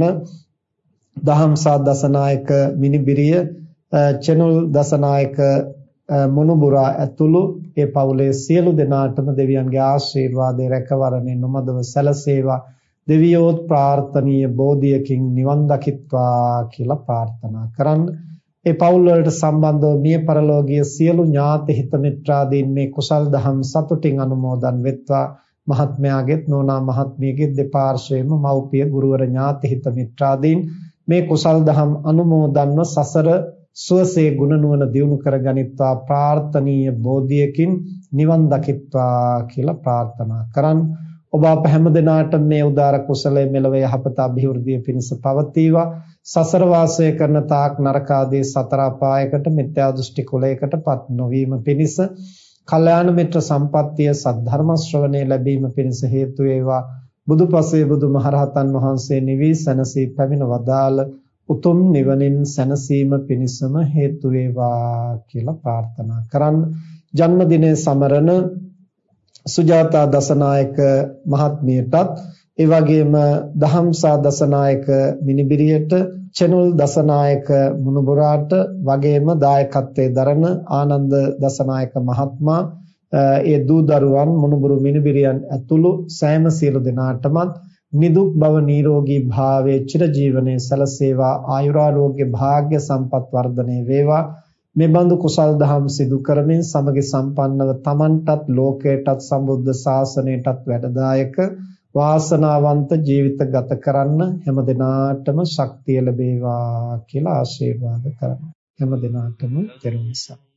දහම්සා දසනායක මිනිබිරිය, චෙනුල් දසනායක මුණුබුරා ඇතුළු ඒ පවුලේ සියලු දෙනාටම දෙවියන්ගේ ආශිර්වාදයේ රැකවරණය නොමදව සැලසේවා. දෙවියෝත් ප්‍රාර්ථනීය බෝධියකින් නිවන් දකිත්වා කියලා ප්‍රාර්ථනා කරන්න. ඒ පවුල් වලට සම්බන්ධව මිය පරලෝකීය සියලු ඥාති හිත මිත්‍රාදීන් මේ කුසල් දහම් සතුටින් අනුමෝදන් වෙත්වා. මහත්මයාගෙත් නෝනා මහත්මියගෙත් දෙපාර්ශ්වයේම මව්පිය ගුරුවර ඥාති හිත මිත්‍රාදීන් මේ කුසල් දහම් අනුමෝදන්ව සසර සුවසේ ගුණ නුවණ දියුණු කරගනිත්වා. ප්‍රාර්ථනීය බෝධියකින් නිවන් දකිත්වා කියලා ප්‍රාර්ථනා කරන්. ඔබ අප හැම දිනාට මේ උදාර කුසලයේ මෙලව යහපත අභිවෘද්ධිය පිණිස පවතිවා. සසර වාසය කරන තාක් නරක ආදී සතර අපායකට, මිත්‍යා දෘෂ්ටි කුලයකටපත් නොවීම පිණිස, කල්යාණ මිත්‍ර සම්පත්තිය සද්ධර්ම ශ්‍රවණේ ලැබීම පිණිස හේතු වේවා. බුදුපසේ බුදුමහරහතන් වහන්සේ නිවී සැනසී පැමිණ වදාළ උතුම් නිවනින් සැනසීම පිණිසම හේතු වේවා කියලා ප්‍රාර්ථනා කරන්. ජන්මදිනයේ සමරන සුජාතා දසනායක මහත්මියටත්, ඒ වගේම දහම්සා දසනායක මිනිබිරියට, චෙනුල් දසනායක මුණුබුරාට වගේම දායකත්වයේ දරන ආනන්ද දසනායක මහත්මයා, ඒ දූ දරුවන් මුණුබුරු මිනිබිරියන් ඇතුළු සෑම සියලු දෙනාටමත් නිදුක් බව නිරෝගී භාවයේ චිරජීවනයේ සලසේවා. ආයුරාෝග්‍ය භාග්‍ය සම්පත් වර්ධනය වේවා. මේ බඳු කුසල් දහම් සිදු කරමින් සමගි සම්පන්නව තමන්ටත් ලෝකයටත් සම්බුද්ධ ශාසනයටත් වැඩදායක වාසනාවන්ත ජීවිත ගත කරන්න හැම දිනාටම ශක්තිය ලැබේවා කියලා ආශිර්වාද කරනවා. හැම දිනාටම තෙරුවන් සරණයි.